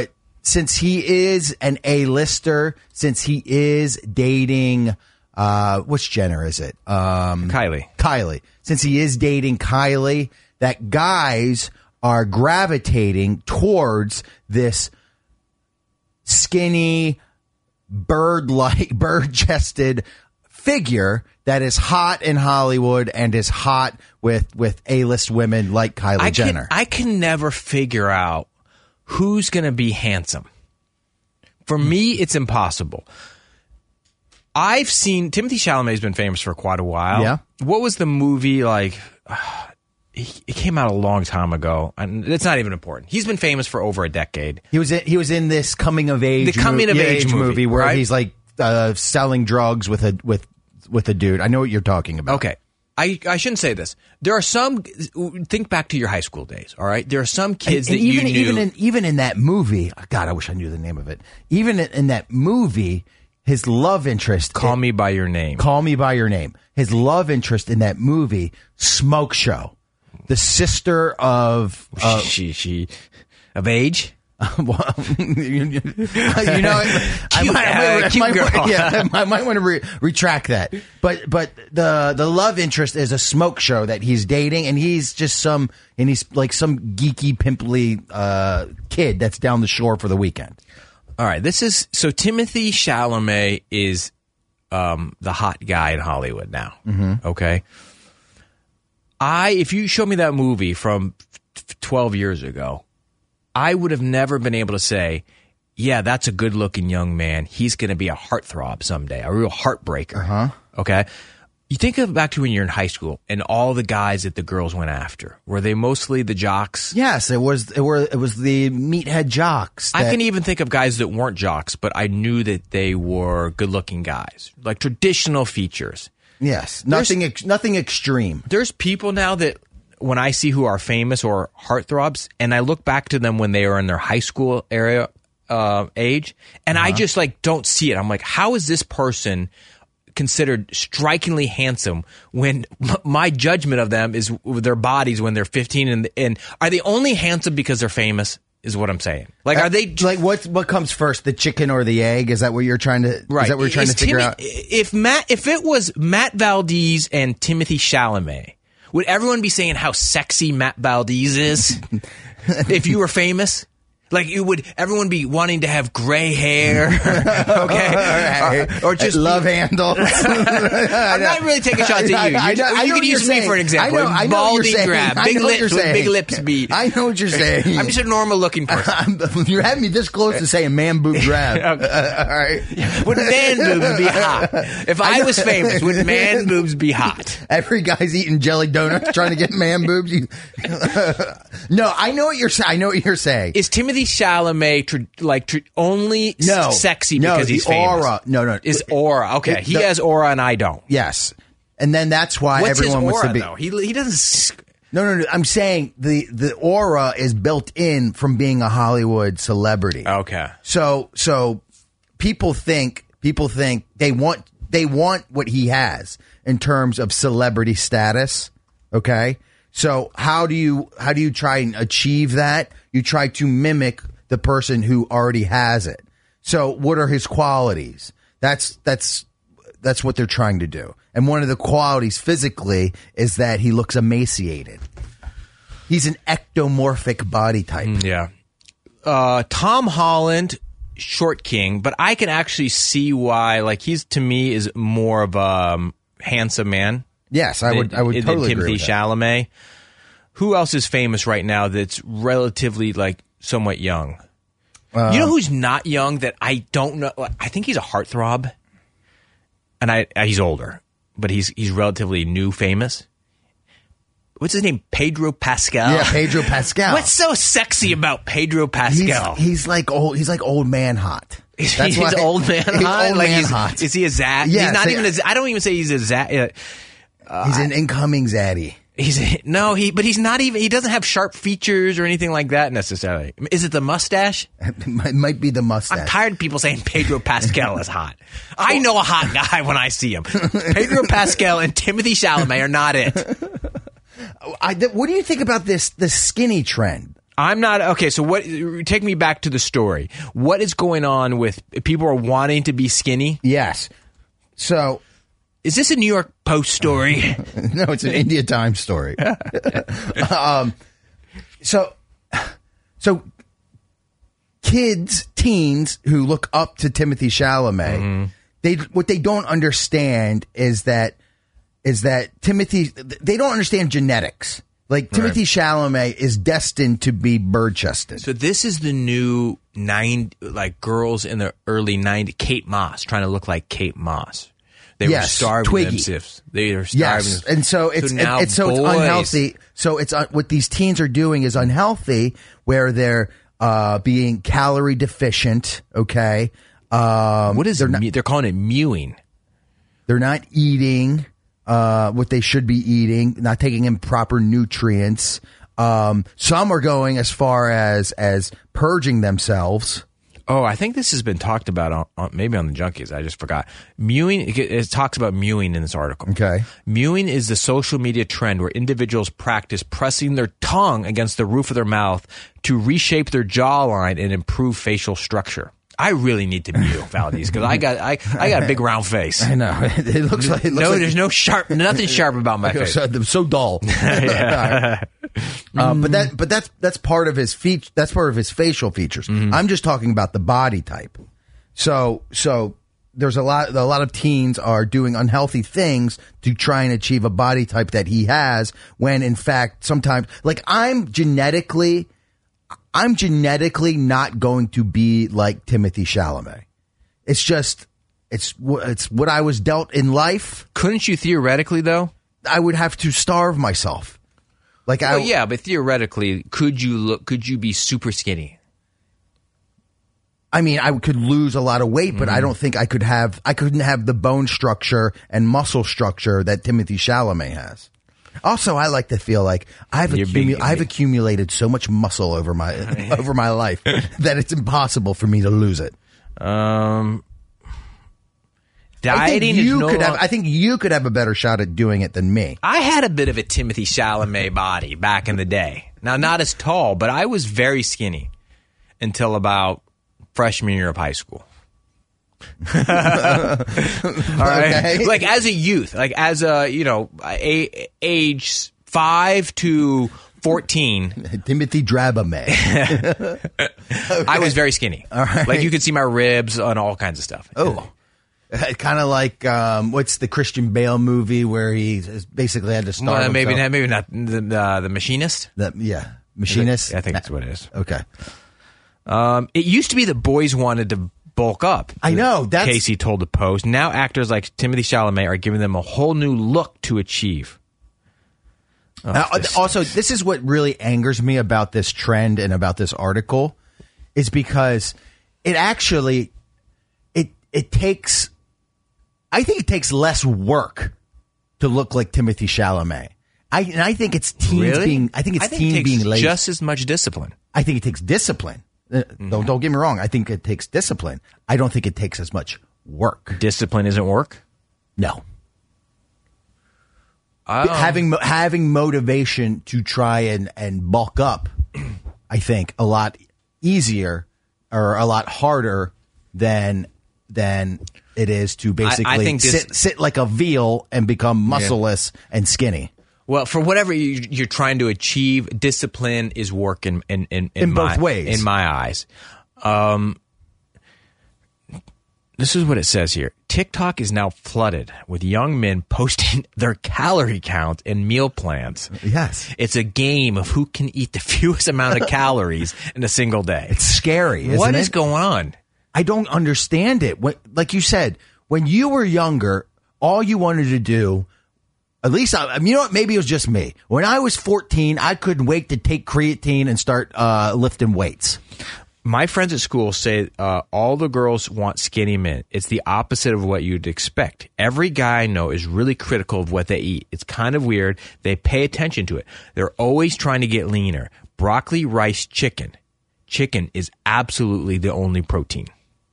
since he is an A-lister, since he is dating, uh, which Jenner is it? Um, Kylie. Kylie. Since he is dating Kylie, that guys are gravitating towards this skinny, bird-like, bird-chested figure that is hot in Hollywood and is hot with, with A-list women like Kylie I Jenner. Can, I can never figure out who's going to be handsome. For me, it's impossible. I've seen Timothy Chalamet's been famous for quite a while. Yeah. What was the movie like? Uh, it came out a long time ago, and it's not even important. He's been famous for over a decade. He was in, he was in this coming of age, the coming mo- of yeah, age, age movie, movie where right? he's like uh, selling drugs with a with with a dude. I know what you're talking about. Okay. I, I shouldn't say this. There are some. Think back to your high school days. All right, there are some kids and, and that even you knew. even in even in that movie. God, I wish I knew the name of it. Even in, in that movie, his love interest. Call it, Me by Your Name. Call Me by Your Name. His love interest in that movie, Smoke Show, the sister of uh, she she of age. well, you know, I, I Cute, might, I uh, might, cute I might, girl. yeah, I might want to re- retract that. But but the the love interest is a Smoke Show that he's dating, and he's just some and he's like some geeky, pimply uh, kid that's down the shore for the weekend. All right, this is so Timothy Chalamet is um, the hot guy in Hollywood now. Mm-hmm. Okay, I if you show me that movie from twelve years ago, I would have never been able to say, yeah, that's a good-looking young man. He's going to be a heartthrob someday, a real heartbreaker. Uh-huh. Okay? You think of back to when you're in high school and all the guys that the girls went after. Were they mostly the jocks? Yes, it was. It were. It was the meathead jocks. I that- can even think of guys that weren't jocks, but I knew that they were good-looking guys, like traditional features. Yes, nothing. Ex- nothing extreme. There's people now that when I see who are famous or heartthrobs, and I look back to them when they were in their high school area uh, age, and Uh-huh. I just like don't see it. I'm like, how is this person considered strikingly handsome when m- my judgment of them is with their bodies when they're fifteen, and and are they only handsome because they're famous? Is what I'm saying. Like, are they like what? What comes first, the chicken or the egg? Is that what you're trying to? right? Is that what you're trying Is to figure Timmy- out? If Matt, if it was Matt Valdez and Timothy Chalamet, would everyone be saying how sexy Matt Valdez is? If you were famous? Like, you would everyone be wanting to have gray hair, okay, or, or just love be, handle. I'm not really taking shots at you. I, I, You, I, I you know could what use you're me for an saying. example. I know, I know what Baldy you're saying. grab, I big know what lips you're with saying. big lips. Be I know what you're saying. I'm just a normal looking person. You had me this close to saying man boob grab. Okay. Uh, all right. Would man boobs be hot? If I was famous, would man boobs be hot? Every guy's eating jelly donuts trying to get man boobs. You, no, I know what you're saying. I know what you're saying. Is Timothy Chalamet tr- like tr- only s- No. sexy No, because the he's famous? aura. No, no. Is aura okay? It- he the- has aura and I don't. Yes, and then that's why What's everyone his aura wants to be. though? He he doesn't. s- No, no, no. I'm saying the the aura is built in from being a Hollywood celebrity. Okay. So so people think people think they want they want what he has in terms of celebrity status. Okay. So how do you how do you try and achieve that? You try to mimic the person who already has it. So what are his qualities? That's that's that's what they're trying to do. And one of the qualities physically is that he looks emaciated. He's an ectomorphic body type. Yeah. Uh, Tom Holland, short king, but I can actually see why. Like, he's to me is more of a um, handsome man. Yes, I would. I would than totally Timothy agree with that. Chalamet. Who else is famous right now that's relatively like somewhat young? Uh, you know who's not young that I don't know? I think he's a heartthrob, and I uh, he's older, but he's he's relatively new, famous. What's his name? Pedro Pascal. Yeah, Pedro Pascal. What's so sexy about Pedro Pascal? He's, he's like old. He's like old man hot. He's, That's he's why- old man he's hot. old like man he's, hot. Is he a zat? Yes, he's not they- even a. I don't even say he's a zat. Uh, He's an incoming zaddy. He's no, he, but he's not even. He doesn't have sharp features or anything like that necessarily. Is it the mustache? It might, might be the mustache. I'm tired of people saying Pedro Pascal is hot. I know a hot guy when I see him. Pedro Pascal and Timothy Chalamet are not it. I, th- what do you think about this? The skinny trend. I'm not okay. So what? Take me back to the story. What is going on with people are wanting to be skinny? Yes. So, is this a New York Post story? No, it's an India Times story. um, so, so kids, teens who look up to Timothy Chalamet, mm-hmm. they what they don't understand is that is that Timothy. They don't understand genetics. Like, Timothy right. Chalamet is destined to be bird-chested. So this is the new nine, like, girls in the early nineties, Kate Moss, trying to look like Kate Moss. They yes, were starving Twiggy. themselves. They were starving Yes, and so it's, so now it's, so it's unhealthy. So it's uh, what these teens are doing is unhealthy, where they're uh, being calorie deficient, okay? Um, what is they're, not, not, they're calling it mewing. They're not eating Uh, what they should be eating, not taking in proper nutrients. Um, some are going as far as as purging themselves. Oh, I think this has been talked about on, on maybe on the Junkies. I just forgot. Mewing, it, it talks about mewing in this article. Okay. Mewing is the social media trend where individuals practice pressing their tongue against the roof of their mouth to reshape their jawline and improve facial structure. I really need to mew, Valdez, because I got I, I got a big round face. I know. It looks like it looks no. like, there's no sharp, nothing sharp about my face. So, so dull. yeah. uh, but that but that's that's part of his feature. That's part of his facial features. Mm-hmm. I'm just talking about the body type. So so there's a lot a lot of teens are doing unhealthy things to try and achieve a body type that he has. When in fact, sometimes, like, I'm genetically. I'm genetically not going to be like Timothy Chalamet. It's just, it's it's what I was dealt in life. Couldn't you theoretically, though? I would have to starve myself. Like, well, I, yeah, but theoretically, could you look? Could you be super skinny? I mean, I could lose a lot of weight, but mm. I don't think I could have. I couldn't have the bone structure and muscle structure that Timothy Chalamet has. Also, I like to feel like I've accumu- big, I've accumulated so much muscle over my over my life that it's impossible for me to lose it. Um, dieting I think you is no could long- have. I think you could have a better shot at doing it than me. I had a bit of a Timothy Chalamet body back in the day. Now, not as tall, but I was very skinny until about freshman year of high school. All right. Okay. Like, as a youth, like as a, you know, a, age five to fourteen. Timothy Chalamet. Okay. I was very skinny. All right. Like, you could see my ribs and all kinds of stuff. Oh. Kind of like, um, what's the Christian Bale movie where he basically had to starve well, maybe himself? not, maybe not the, uh, the Machinist. The, yeah. Machinist? I think that's what it is. Okay. Um, it used to be that boys wanted to bulk up. I know. That's... Casey told the Post. Now actors like Timothy Chalamet are giving them a whole new look to achieve. Oh, now, this also, this is what really angers me about this trend and about this article, is because it actually it it takes. I think it takes less work to look like Timothy Chalamet. I and I think it's teens really? being. I think it's I think teens it takes being lazy. Just as much discipline. I think it takes discipline. Mm-hmm. Don't don't get me wrong. I think it takes discipline. I don't think it takes as much work. Discipline isn't work? No. Um, having having motivation to try and, and bulk up, I think, a lot easier or a lot harder than than it is to basically I, I think this, sit sit like a veal and become muscleless yeah. and skinny. Well, for whatever you, you're trying to achieve, discipline is work in in in, in, in my, both ways. In my eyes, um, this is what it says here. TikTok is now flooded with young men posting their calorie count and meal plans. Yes, it's a game of who can eat the fewest amount of calories in a single day. It's scary. Isn't What is it? going on? I don't understand it. What, like you said, when you were younger, all you wanted to do. At least, I, you know what? Maybe it was just me. When I was fourteen, I couldn't wait to take creatine and start uh, lifting weights. My friends at school say uh, all the girls want skinny men. It's the opposite of what you'd expect. Every guy I know is really critical of what they eat. It's kind of weird. They pay attention to it. They're always trying to get leaner. Broccoli, rice, chicken. Chicken is absolutely the only protein.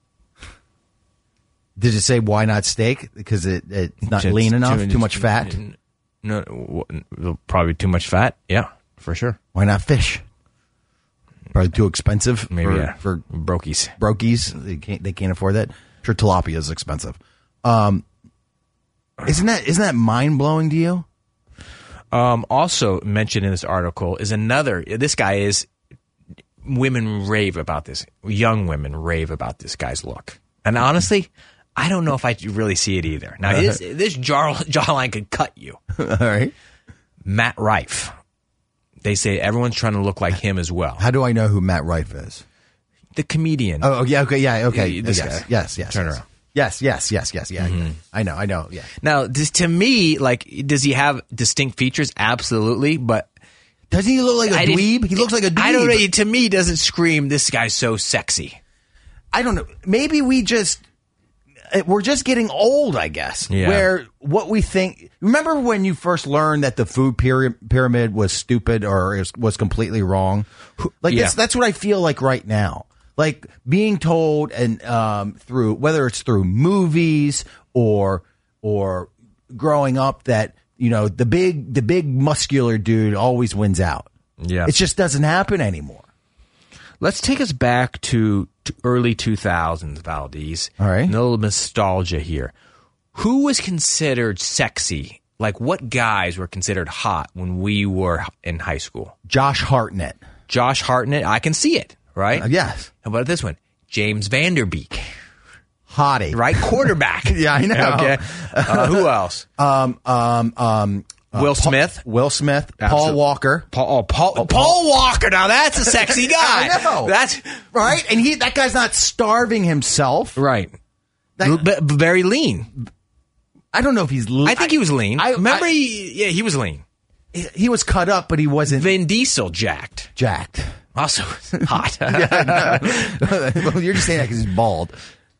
Did it say why not steak? Because it, it's not it's lean enough, too, too much fat? No, probably too much fat. Yeah, for sure. Why not fish? Probably too expensive. Maybe, for, yeah. for Brokies. Brokies. They can't, they can't afford that. I'm sure tilapia is expensive. Um, isn't that isn't that mind blowing to you? Um, also mentioned in this article is another. This guy is. Women rave about this. Young women rave about this guy's look. And honestly, I don't know if I really see it either. Now, his, this jaw, jawline could cut you. All right. Matt Rife. They say everyone's trying to look like him as well. How do I know who Matt Rife is? The comedian. Oh, yeah, okay, yeah, okay. Yeah, this yes, guy. yes, yes. Turn yes. around. Yes, yes, yes, yes, yeah. Mhm. I know, I know, yeah. Now, this, to me, like, does he have distinct features? Absolutely, but doesn't he look like a I dweeb? He looks like a dweeb. I don't know. To me, doesn't scream, this guy's so sexy. I don't know. Maybe we just we're just getting old, I guess. Yeah. Where what we think. Remember when you first learned that the food pyra- pyramid was stupid or is, was completely wrong? Like Yeah. that's, that's what I feel like right now. Like being told and um, through whether it's through movies or or growing up that you know the big the big muscular dude always wins out. Yeah, it just doesn't happen anymore. Let's take us back to, to early two thousands, Valdez. All right. A little nostalgia here. Who was considered sexy? Like, what guys were considered hot when we were in high school? Josh Hartnett. Josh Hartnett. I can see it, right? Uh, yes. How about this one? James Vanderbeek. Hottie. Right? Quarterback. Yeah, I know. Okay. Uh, who else? Um, um, um, uh, Will Paul- Smith. Will Smith. Absolute- Paul Walker. Paul, oh, Paul, Oh, Paul Walker. Now that's a sexy guy. I know. That's right. And he, that guy's not starving himself. right. That- L- but very lean. I don't know if he's. Lean. I think he was lean. I- Remember, I- he, yeah, he was lean. He, he was cut up, but he wasn't Vin Diesel jacked. jacked. Also hot. Well, you're just saying that because he's bald.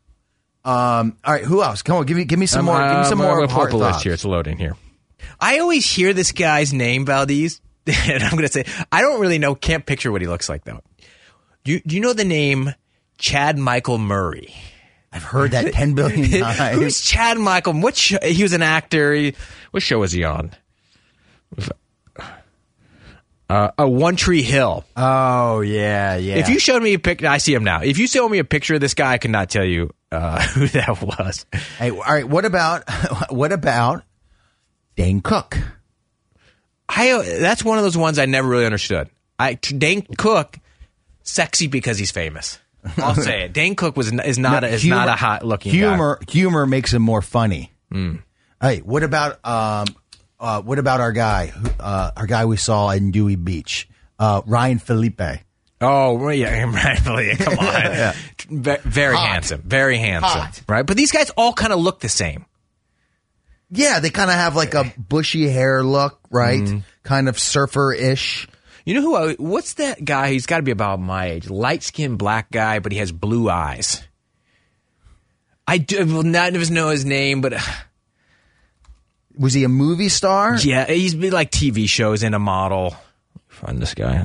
Um. All right. Who else? Come on. Give me. Give me some I'm, more. Give me some um, more. I'm gonna pull up heart a list thoughts. here. It's loading here. I always hear this guy's name, Valdez, and I'm going to say I don't really know. Can't picture what he looks like though. Do you, do you know the name Chad Michael Murray? I've heard that ten billion times. Who's Chad Michael? What show, he was an actor. He, what show was he on? Uh, a One Tree Hill. Oh yeah, yeah. If you showed me a picture, I see him now. If you showed me a picture of this guy, I could not tell you uh, who that was. Hey, all right. What about what about Dane Cook? I uh, that's one of those ones I never really understood. I Dane Cook, sexy because he's famous. I'll say it. Dane Cook was is not No, a, is humor- not a hot looking humor. Humor makes him more funny. Mm. Hey, what about um, uh, what about our guy, who- uh, our guy we saw in Dewey Beach, uh, Ryan Felipe? Oh, well, yeah, right. Come on. Yeah. Ve- Very Hot. handsome. Very handsome. Hot. Right? But these guys all kind of look the same. Yeah, they kind of have like a bushy hair look, right? Mm-hmm. Kind of surfer ish. You know who? I, what's that guy? He's got to be about my age. Light skinned black guy, but he has blue eyes. I do, will not know his name, but Was he a movie star? yeah, he's been like T V shows and a model. Find this guy.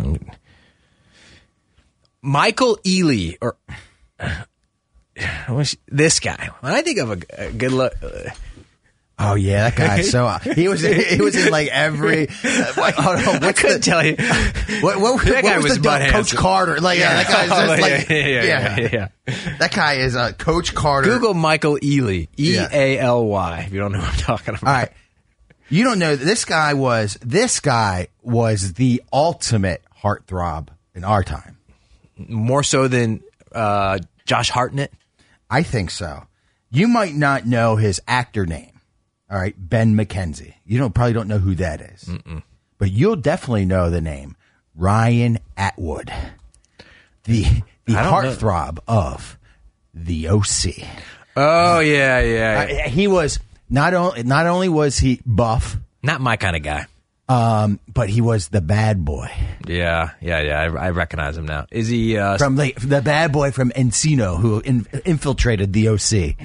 Michael Ealy, or what's- this guy. When I think of a, a good look, uh, Oh yeah, that guy. So uh, he was he was in like every. Uh, like, hold on, I what's couldn't the, tell you. What, what, That what guy was, was the butt dope? Coach handsome. Carter? Like yeah, that guy's just Oh, like yeah, yeah, yeah, yeah, yeah. That guy is uh, Coach Carter. Google Michael Ealy, E A L Y. If you don't know what I'm talking about. All right, you don't know this guy was this guy was the ultimate heartthrob in our time. More so than uh, Josh Hartnett. I think so. You might not know his actor name. All right, Ben McKenzie. You don't probably don't know who that is. Mm-mm. But you'll definitely know the name Ryan Atwood, the the I don't know. heartthrob of the O C. Oh yeah, yeah. yeah. Uh, he was not only not only was he buff, Not my kind of guy. um, but he was the bad boy Yeah, yeah, yeah. I, I recognize him now. Is he? Uh, from the the bad boy from Encino who in, infiltrated the O C.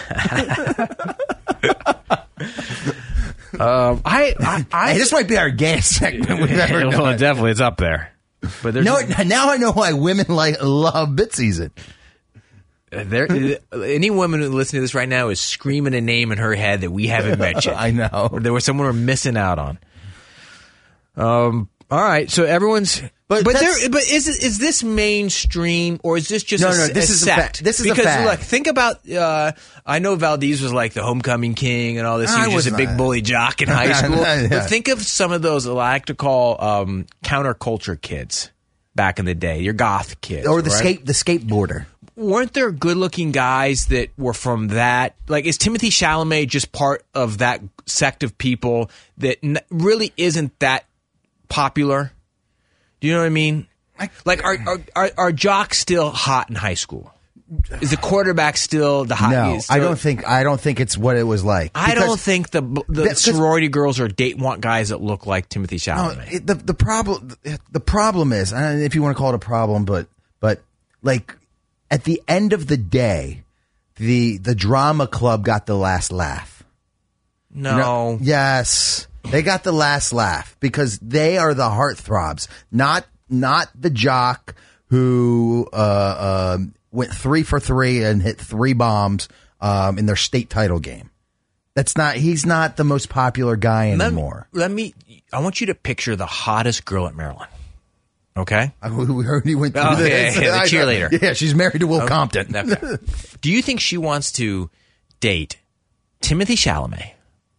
um, I, I, I Hey, this might be our gayest segment we've ever well, done. definitely, it's up there. But there's No, now I know why women like love Bit Season. there. Any woman who listening to this right now is screaming a name in her head that we haven't mentioned. I know. Or there was someone we're missing out on. Um. All right. So everyone's But but that's- there, but is it, is this mainstream or is this just No, a, no, a this is a sect? fa- this is a because fad. look, think about. Uh, I know Valdez was like the homecoming king and all this. He I was just a was big not. bully jock in high school. Yeah. But think of some of those I like to call um, counterculture kids back in the day. Your goth kids, or the right? skate the skateboarder. Weren't there good-looking guys that were from that? Like, is Timothy Chalamet just part of that sect of people that n- really isn't that popular? Do you know what I mean? Like, are are, are are jocks still hot in high school? Is the quarterback still the hot? No, still- I don't think I don't think it's what it was like. I Because- don't think the the That- sorority girls are date want guys that look like Timothy No, Chalamet. it- the the problem the problem is, I don't know if you want to call it a problem, but but like at the end of the day, the the drama club got the last laugh. no, You know? Yes, they got the last laugh because they are the heartthrobs, not not the jock who uh, um, went three for three and hit three bombs um, in their state title game. That's not. He's not the most popular guy Let- anymore. Let me. I want you to picture the hottest girl at Maryland. Okay. I- we already went through Oh, this. yeah, yeah, the I know. cheerleader. Yeah, she's married to Will Okay. Compton. Okay. Do you think she wants to date Timothy Chalamet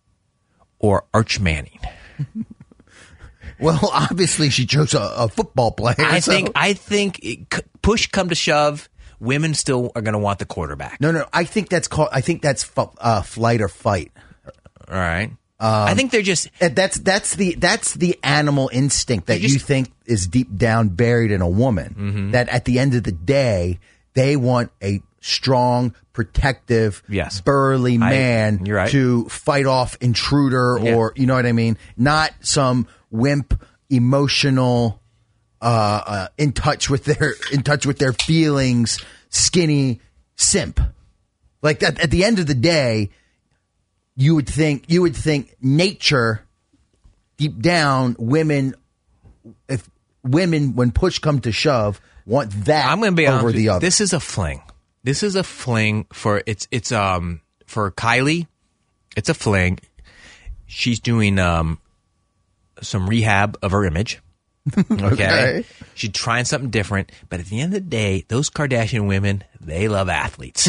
or Arch Manning? Well, obviously she chose a, a football player. I so- think. I think it, c- push come to shove, women still are going to want the quarterback. No, no. I think that's called. I think that's fu- uh, flight or fight. All right. I think they're just. Uh, That's that's the that's the animal instinct that You just- you think is deep down buried in a woman. Mm-hmm. That at the end of the day, they want a strong, protective, Yes. burly I- man you're right. to fight off intruder, Yeah. or you know what I mean. Not some wimp, emotional, uh, uh, in touch with their in touch with their feelings, skinny simp. Like that. At the end of the day, you would think you would think nature, deep down, women, if women, when push come to shove, want that I'm going to be over honest with the you. other. This is a fling. This is a fling for it's it's um for Kylie. It's a fling. She's doing um some rehab of her image. Okay. Okay. She's trying something different, but at the end of the day, those Kardashian women, they love athletes.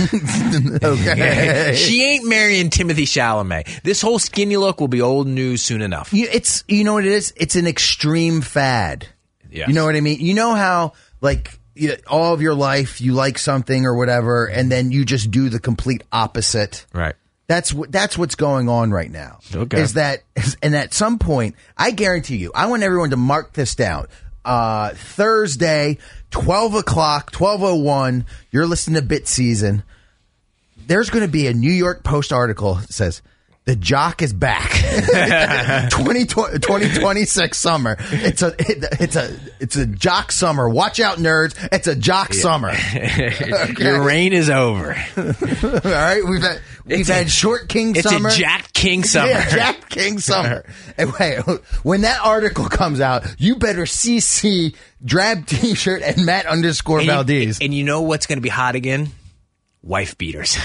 Okay. She ain't marrying Timothy Chalamet. This whole skinny look will be old news soon enough. You, it's you know what it is. It's an extreme fad. Yes. You know what I mean. You know how like you, all of your life you like something or whatever, and then you just do the complete opposite. Right. That's what that's what's going on right now. Okay. Is that and at some point, I guarantee you, I want everyone to mark this down. Uh, Thursday, twelve o'clock, twelve oh one. You're listening to Bit Season. There's going to be a New York Post article that says the jock is back. twenty twenty-six summer. It's a it, it's a it's a jock summer. Watch out, nerds! It's a jock summer. Okay. Your reign is over. All right, we've had we've It's had a- short king it's a summer. Jack King summer. Yeah, Jack King summer. And wait, when that article comes out, you better C C drab T-shirt and Matt underscore And you- Valdez. and you know what's going to be hot again? Wife beaters.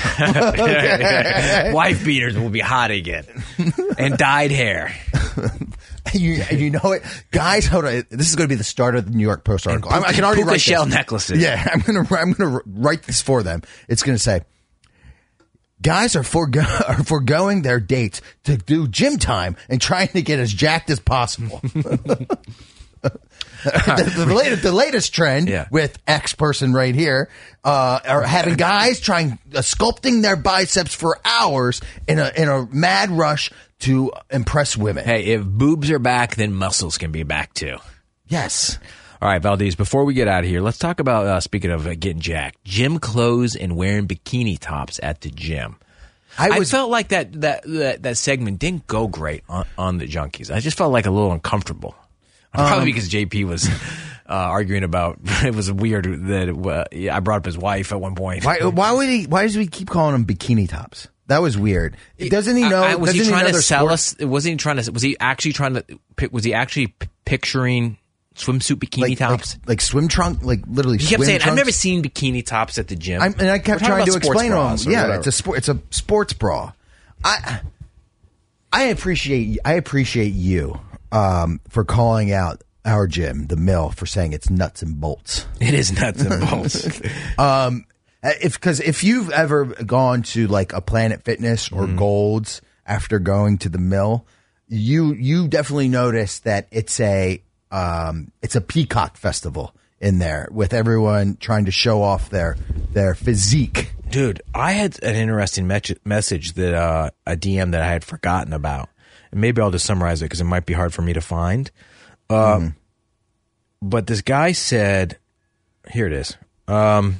Okay. Wife beaters will be hot again. And dyed hair. You, you know it, guys. Hold on. This is going to be the start of the New York Post article. I, I can already puka write shell this. necklaces. Yeah, I'm going to I'm going to write this for them. It's going to say, guys are forego- are foregoing their dates to do gym time and trying to get as jacked as possible. the, the, latest, the latest trend Yeah. with X person right here uh, are having guys trying uh, sculpting their biceps for hours in a in a mad rush to impress women. Hey, if boobs are back, then muscles can be back too. Yes. All right, Valdez, before we get out of here, let's talk about, uh, speaking of uh, getting jacked, gym clothes and wearing bikini tops at the gym. I I, was- felt like that, that that that segment didn't go great on, on the Junkies. I just felt like a little uncomfortable. Probably Um, because J P was uh, arguing about, it was weird that uh, yeah, I brought up his wife at one point. Why? Why would he? Why does he keep calling them bikini tops? That was weird. Doesn't he know? I, I, was he doesn't trying know to their sell sport? us? Wasn't he trying to? Was he actually trying to? pic- Was he actually p- picturing swimsuit bikini like, tops? like, like swim trunk, like literally. He kept swim saying, "I've trunks? never seen bikini tops at the gym." I'm, and I kept We're talking trying to about sports explain to bras him. or Yeah, whatever. it's a sport. It's a sports bra. I I appreciate I appreciate you um, for calling out our gym, the Mill, for saying it's nuts and bolts. It is nuts and bolts. um, if because if you've ever gone to like a Planet Fitness or Mm-hmm. Gold's after going to the Mill, you you definitely notice that it's a um it's a peacock festival in there with everyone trying to show off their their physique. Dude, I had an interesting me- message that uh, a D M that I had forgotten about. And maybe I'll just summarize it because it might be hard for me to find. Uh, Mm-hmm. But this guy said, here it is. Um,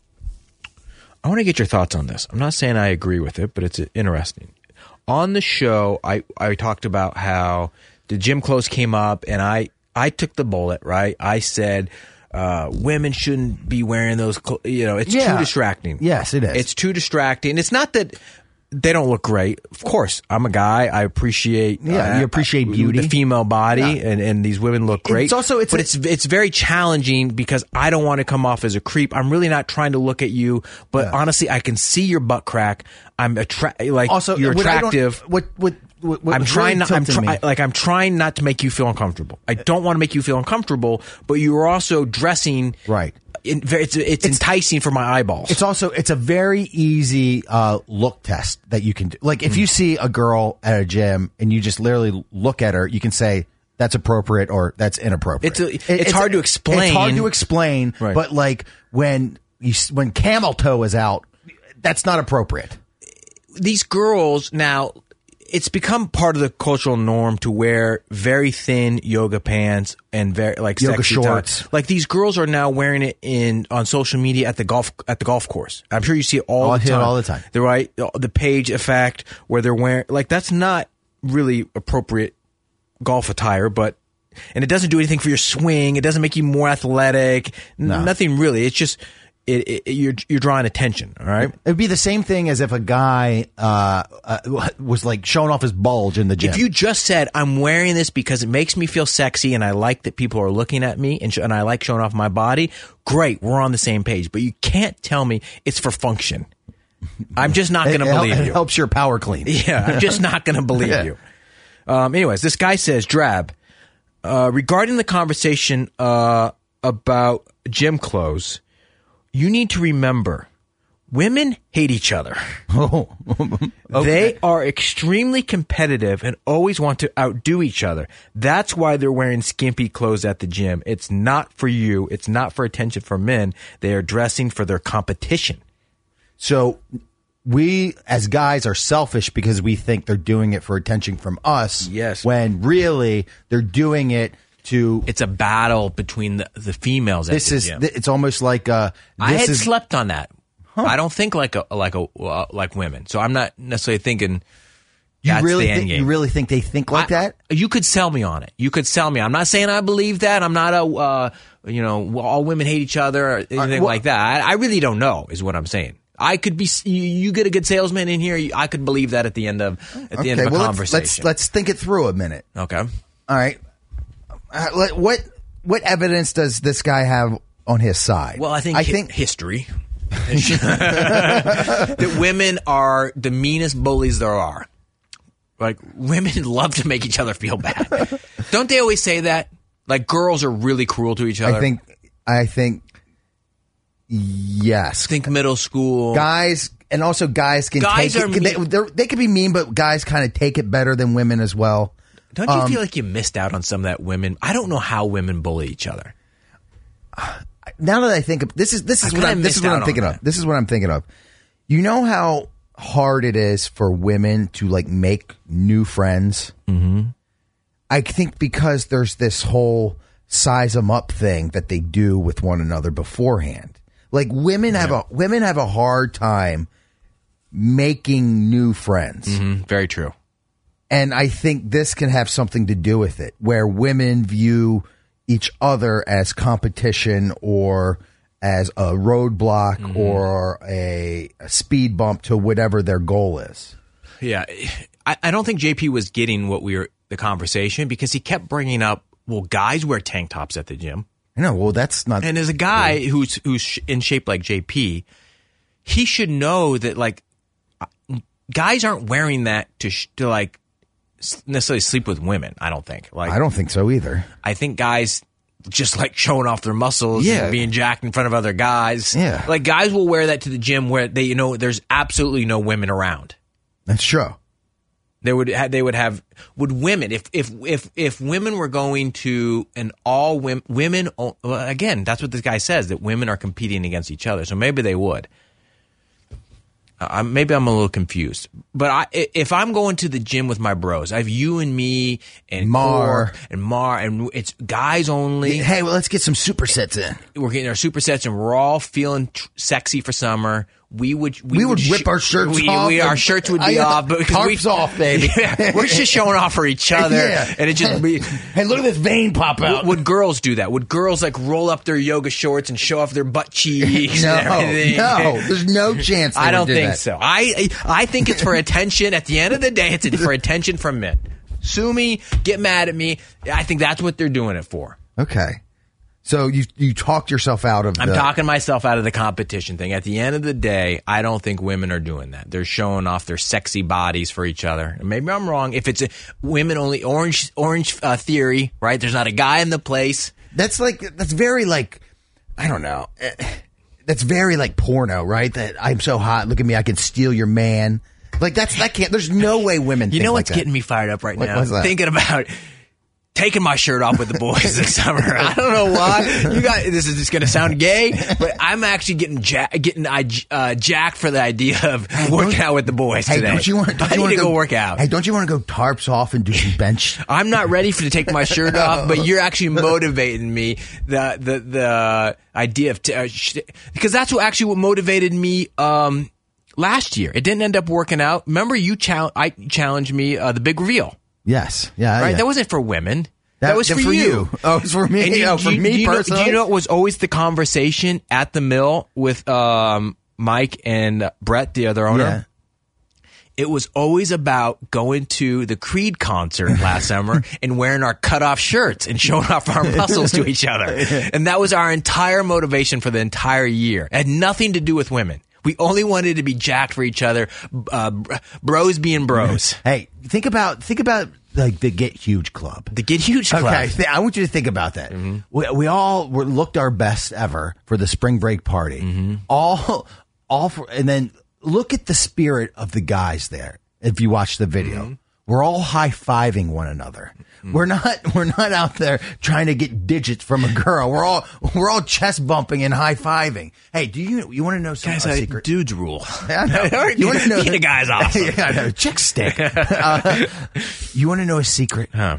I want to get your thoughts on this. I'm not saying I agree with it, but it's interesting. On the show, I, I talked about how the gym clothes came up, and I, I took the bullet, right? I said uh, women shouldn't be wearing those clothes. You know, it's Yeah. too distracting. Yes, it is. It's too distracting. It's not that they don't look great. Of course, I'm a guy. I appreciate Yeah, you appreciate uh, beauty. the female body, Yeah. and, and these women look great. It's also- it's but a- it's it's very challenging because I don't want to come off as a creep. I'm really not trying to look at you, but honestly, I can see your butt crack. I'm attra- like Also, you're what I don't- attractive. What what what, what I'm was trying really not. I'm tilting try, me- like I'm trying not to make you feel uncomfortable. I don't want to make you feel uncomfortable, but you are also dressing right. In, it's, it's enticing for my eyeballs. It's also it's a very easy uh, look test that you can do. Like if you see a girl at a gym and you just literally look at her, you can say that's appropriate or that's inappropriate. It's a- it's hard to explain. It's hard to explain, Right. but like when you s- when camel toe is out, that's not appropriate. These girls now, it's become part of the cultural norm to wear very thin yoga pants and very like Yoga sexy shorts. top. Like these girls are now wearing it in on social media at the golf at the golf course. I'm sure you see it all Oh, I the see it time. all the time. The right the page effect where they're wearing like that's not really appropriate golf attire, but and it doesn't do anything for your swing. It doesn't make you more athletic. N- No. Nothing really. It's just it, it, you're you're drawing attention. All right. It'd be the same thing as if a guy uh, uh, was like showing off his bulge in the gym. If you just said, I'm wearing this because it makes me feel sexy and I like that people are looking at me and, sh- and I like showing off my body, great, we're on the same page. But you can't tell me it's for function. I'm just not going to It- it believe hel- it you. helps your power clean. Yeah, I'm just not going to believe Yeah. you. Um, anyways, this guy says, Drab, uh, regarding the conversation uh, about gym clothes, you need to remember women hate each other. Oh, They are extremely competitive and always want to outdo each other. That's why they're wearing skimpy clothes at the gym. It's not for you. It's not for attention from men. They are dressing for their competition. So we as guys are selfish because we think they're doing it for attention from us. Yes. When really they're doing it to. It's a battle between the, the females at This the is. gym. It's almost like. Uh, I this had is, slept on that. I don't think like a like a uh, like women. So I'm not necessarily thinking You that's really the end think, game. you really think they think like I- that? You could sell me on it. You could sell me. I'm not saying I believe that. I'm not a, uh, you know, all women hate each other or anything well- like that. I, I really don't know is what I'm saying. I could be, you, you get a good salesman in here. I could believe that at the end of, at the end of a well, conversation. let's, let's let's think it through a minute. okay. All right. Uh, let- what what evidence does this guy have on his side? Well, I think, I hi- think history. that women are the meanest bullies there are. Like, women love to make each other feel bad. Don't they always say that? Like, girls are really cruel to each other. I think I think yes. Think middle school. Guys and also guys can Guys take are it. They, mean. they're- they can be mean, but guys kind of take it better than women as well. Don't you Um, feel like you missed out on some of that women? I don't know how women bully each other. Now that I think of this is this is I what kinda I'm this is missed what out I'm on thinking of. that. This is what I'm thinking of. You know how hard it is for women to like make new friends? Mm-hmm. I think because there's this whole size them up thing that they do with one another beforehand. Like women have a women have a hard time making new friends. Mm, very true. And I think this can have something to do with it, where women view each other as competition or as a roadblock Mm-hmm. or a, a speed bump to whatever their goal is. Yeah. I, I don't think J P was getting what we were, the conversation, because he kept bringing up, well, guys wear tank tops at the gym. I know. Well, that's not. And as a guy who's who's sh- in shape like J P, he should know that like uh, guys aren't wearing that to sh- to like s- necessarily sleep with women. I don't think. Like I don't think so either. I think guys just like showing off their muscles Yeah. and being jacked in front of other guys. Yeah. Like guys will wear that to the gym where they, you know, there's absolutely no women around. That's true. They would have, they would have, would women, if, if, if, if women were going to an all women, women, well, again, that's what this guy says, that women are competing against each other. So maybe they would. Uh, maybe I'm a little confused, but I, if I'm going to the gym with my bros, I have you and me and Mar. Cork and Mar, and it's guys only. Hey, well, let's get some supersets in. We're getting our supersets, and we're all feeling tr- sexy for summer. We would we, We would sh- rip our shirts we, off We, our and- shirts would be I- off, but because we, tarps off, baby. Yeah, we're just showing off for each other, Yeah. and it just be. Hey, look at this vein pop out. Would, would girls do that? Would girls like roll up their yoga shorts and show off their butt cheeks? No, and everything? no, there's no chance they I would don't do think that. so. I I think it's for attention. At the end of the day, it's for attention from men. Sue me, get mad at me. I think that's what they're doing it for. Okay. So you you talked yourself out of I'm the... talking myself out of the competition thing. At the end of the day, I don't think women are doing that. They're showing off their sexy bodies for each other. And maybe I'm wrong. If it's a women only orange orange uh, theory, right? There's not a guy in the place. That's like, that's very like, I don't know. Eh, That's very like porno, right? That I'm so hot, look at me, I can steal your man. Like that's, that can't, there's no way women You think know like what's that. getting me fired up right What- now? what's that? Thinking about taking my shirt off with the boys this summer. I don't know why. You got this is just going to sound gay, but I'm actually getting ja- getting uh, jacked for the idea of working out with the boys Hey, today. don't you want? Don't I you need want to go, work out. Hey, don't you want to go tarps off and do some bench? I'm not ready for to take my shirt off, but you're actually motivating me. The the the idea of t- uh, sh- because that's what actually what motivated me. Um, last year, it didn't end up working out. Remember, you chal- I challenged me uh, the big reveal. Yes, yeah, Right, yeah. that wasn't for women. That, That- was for, for you. you. Oh, it's for me. And you, Oh, for you- me do you know, personally? do you know what was always the conversation at the mill with um, Mike and Brett, the other owner? Yeah. It was always about going to the Creed concert last summer and wearing our cutoff shirts and showing off our muscles to each other. And that was our entire motivation for the entire year. It had nothing to do with women. We only wanted to be jacked for each other, uh, bros being bros. Hey, think about think about like the Get Huge Club. The Get Huge Club. Okay, th- I want you to think about that. Mm-hmm. We, we all were, looked our best ever for the spring break party. Mm-hmm. All, all for, and then look at the spirit of the guys there. If you watch the video, Mm-hmm. we're all high fiving one another. Mm-hmm. We're not we're not out there trying to get digits from a girl. We're all we're all chest bumping and high fiving. Hey, do you you want to know some Guys, a I- secret? dudes rule. I know. You want to know Being a guy's awesome. yeah, I know. Chick stick. uh, you want to know a secret? Huh.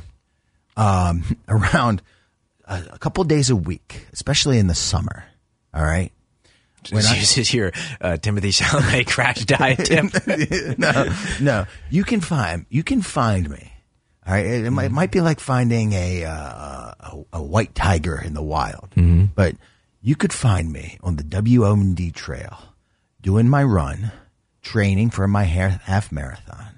Um, around a, a couple days a week, especially in the summer. All right. When I- This is your uh, Timothy Chalamet crash diet tip. no, no. You can find you can find me. All right. It, might, it might be like finding a, uh, a a white tiger in the wild, Mm-hmm. but you could find me on the W O M D trail, doing my run, training for my hair, half marathon,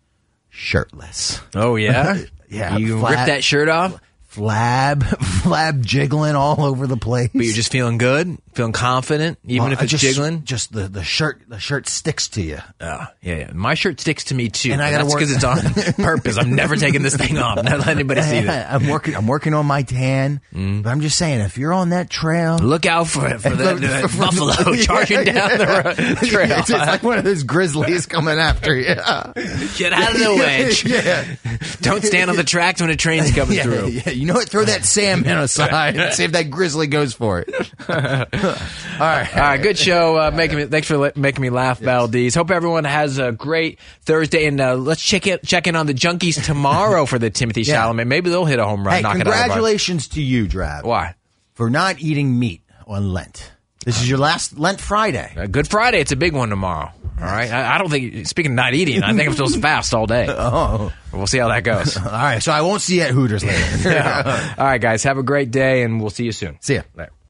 shirtless. Oh, yeah? Yeah. You flat- rip that shirt off? Flab, flab jiggling all over the place. But you're just feeling good? Feeling confident? Even Well, if I it's just, jiggling? Just the, the shirt, the shirt sticks to you. Oh, yeah, yeah. My shirt sticks to me too. And I but gotta that's work- because it's on purpose. I'm never taking this thing off. Not letting anybody see this. I'm working. I'm working on my tan. Mm. But I'm just saying, if you're on that trail, Look out for, for the, the buffalo charging down the road, trail. It's like one of those grizzlies coming after you. Get out of the way. Yeah. Don't stand on the tracks when a train's coming Yeah, through. yeah. You know what? Throw that salmon aside and see if that grizzly goes for it. All right. All right, good show. Uh, making me, thanks for le- making me laugh, Valdez. Hope everyone has a great Thursday, and uh, let's check it, check in on the Junkies tomorrow for the Timothy Yeah. Chalamet. Maybe they'll hit a home run. Hey, knock it out of the park. congratulations to you, Drab. Why? For not eating meat on Lent. This is your last Lent Friday. Uh, Good Friday. It's a big one tomorrow. All right. I, I don't think. Speaking of not eating, I think I'm supposed to fast all day. Oh. We'll see how that goes. All right. So I won't see you at Hooters later. All right, guys. Have a great day, and we'll see you soon. See ya. Later.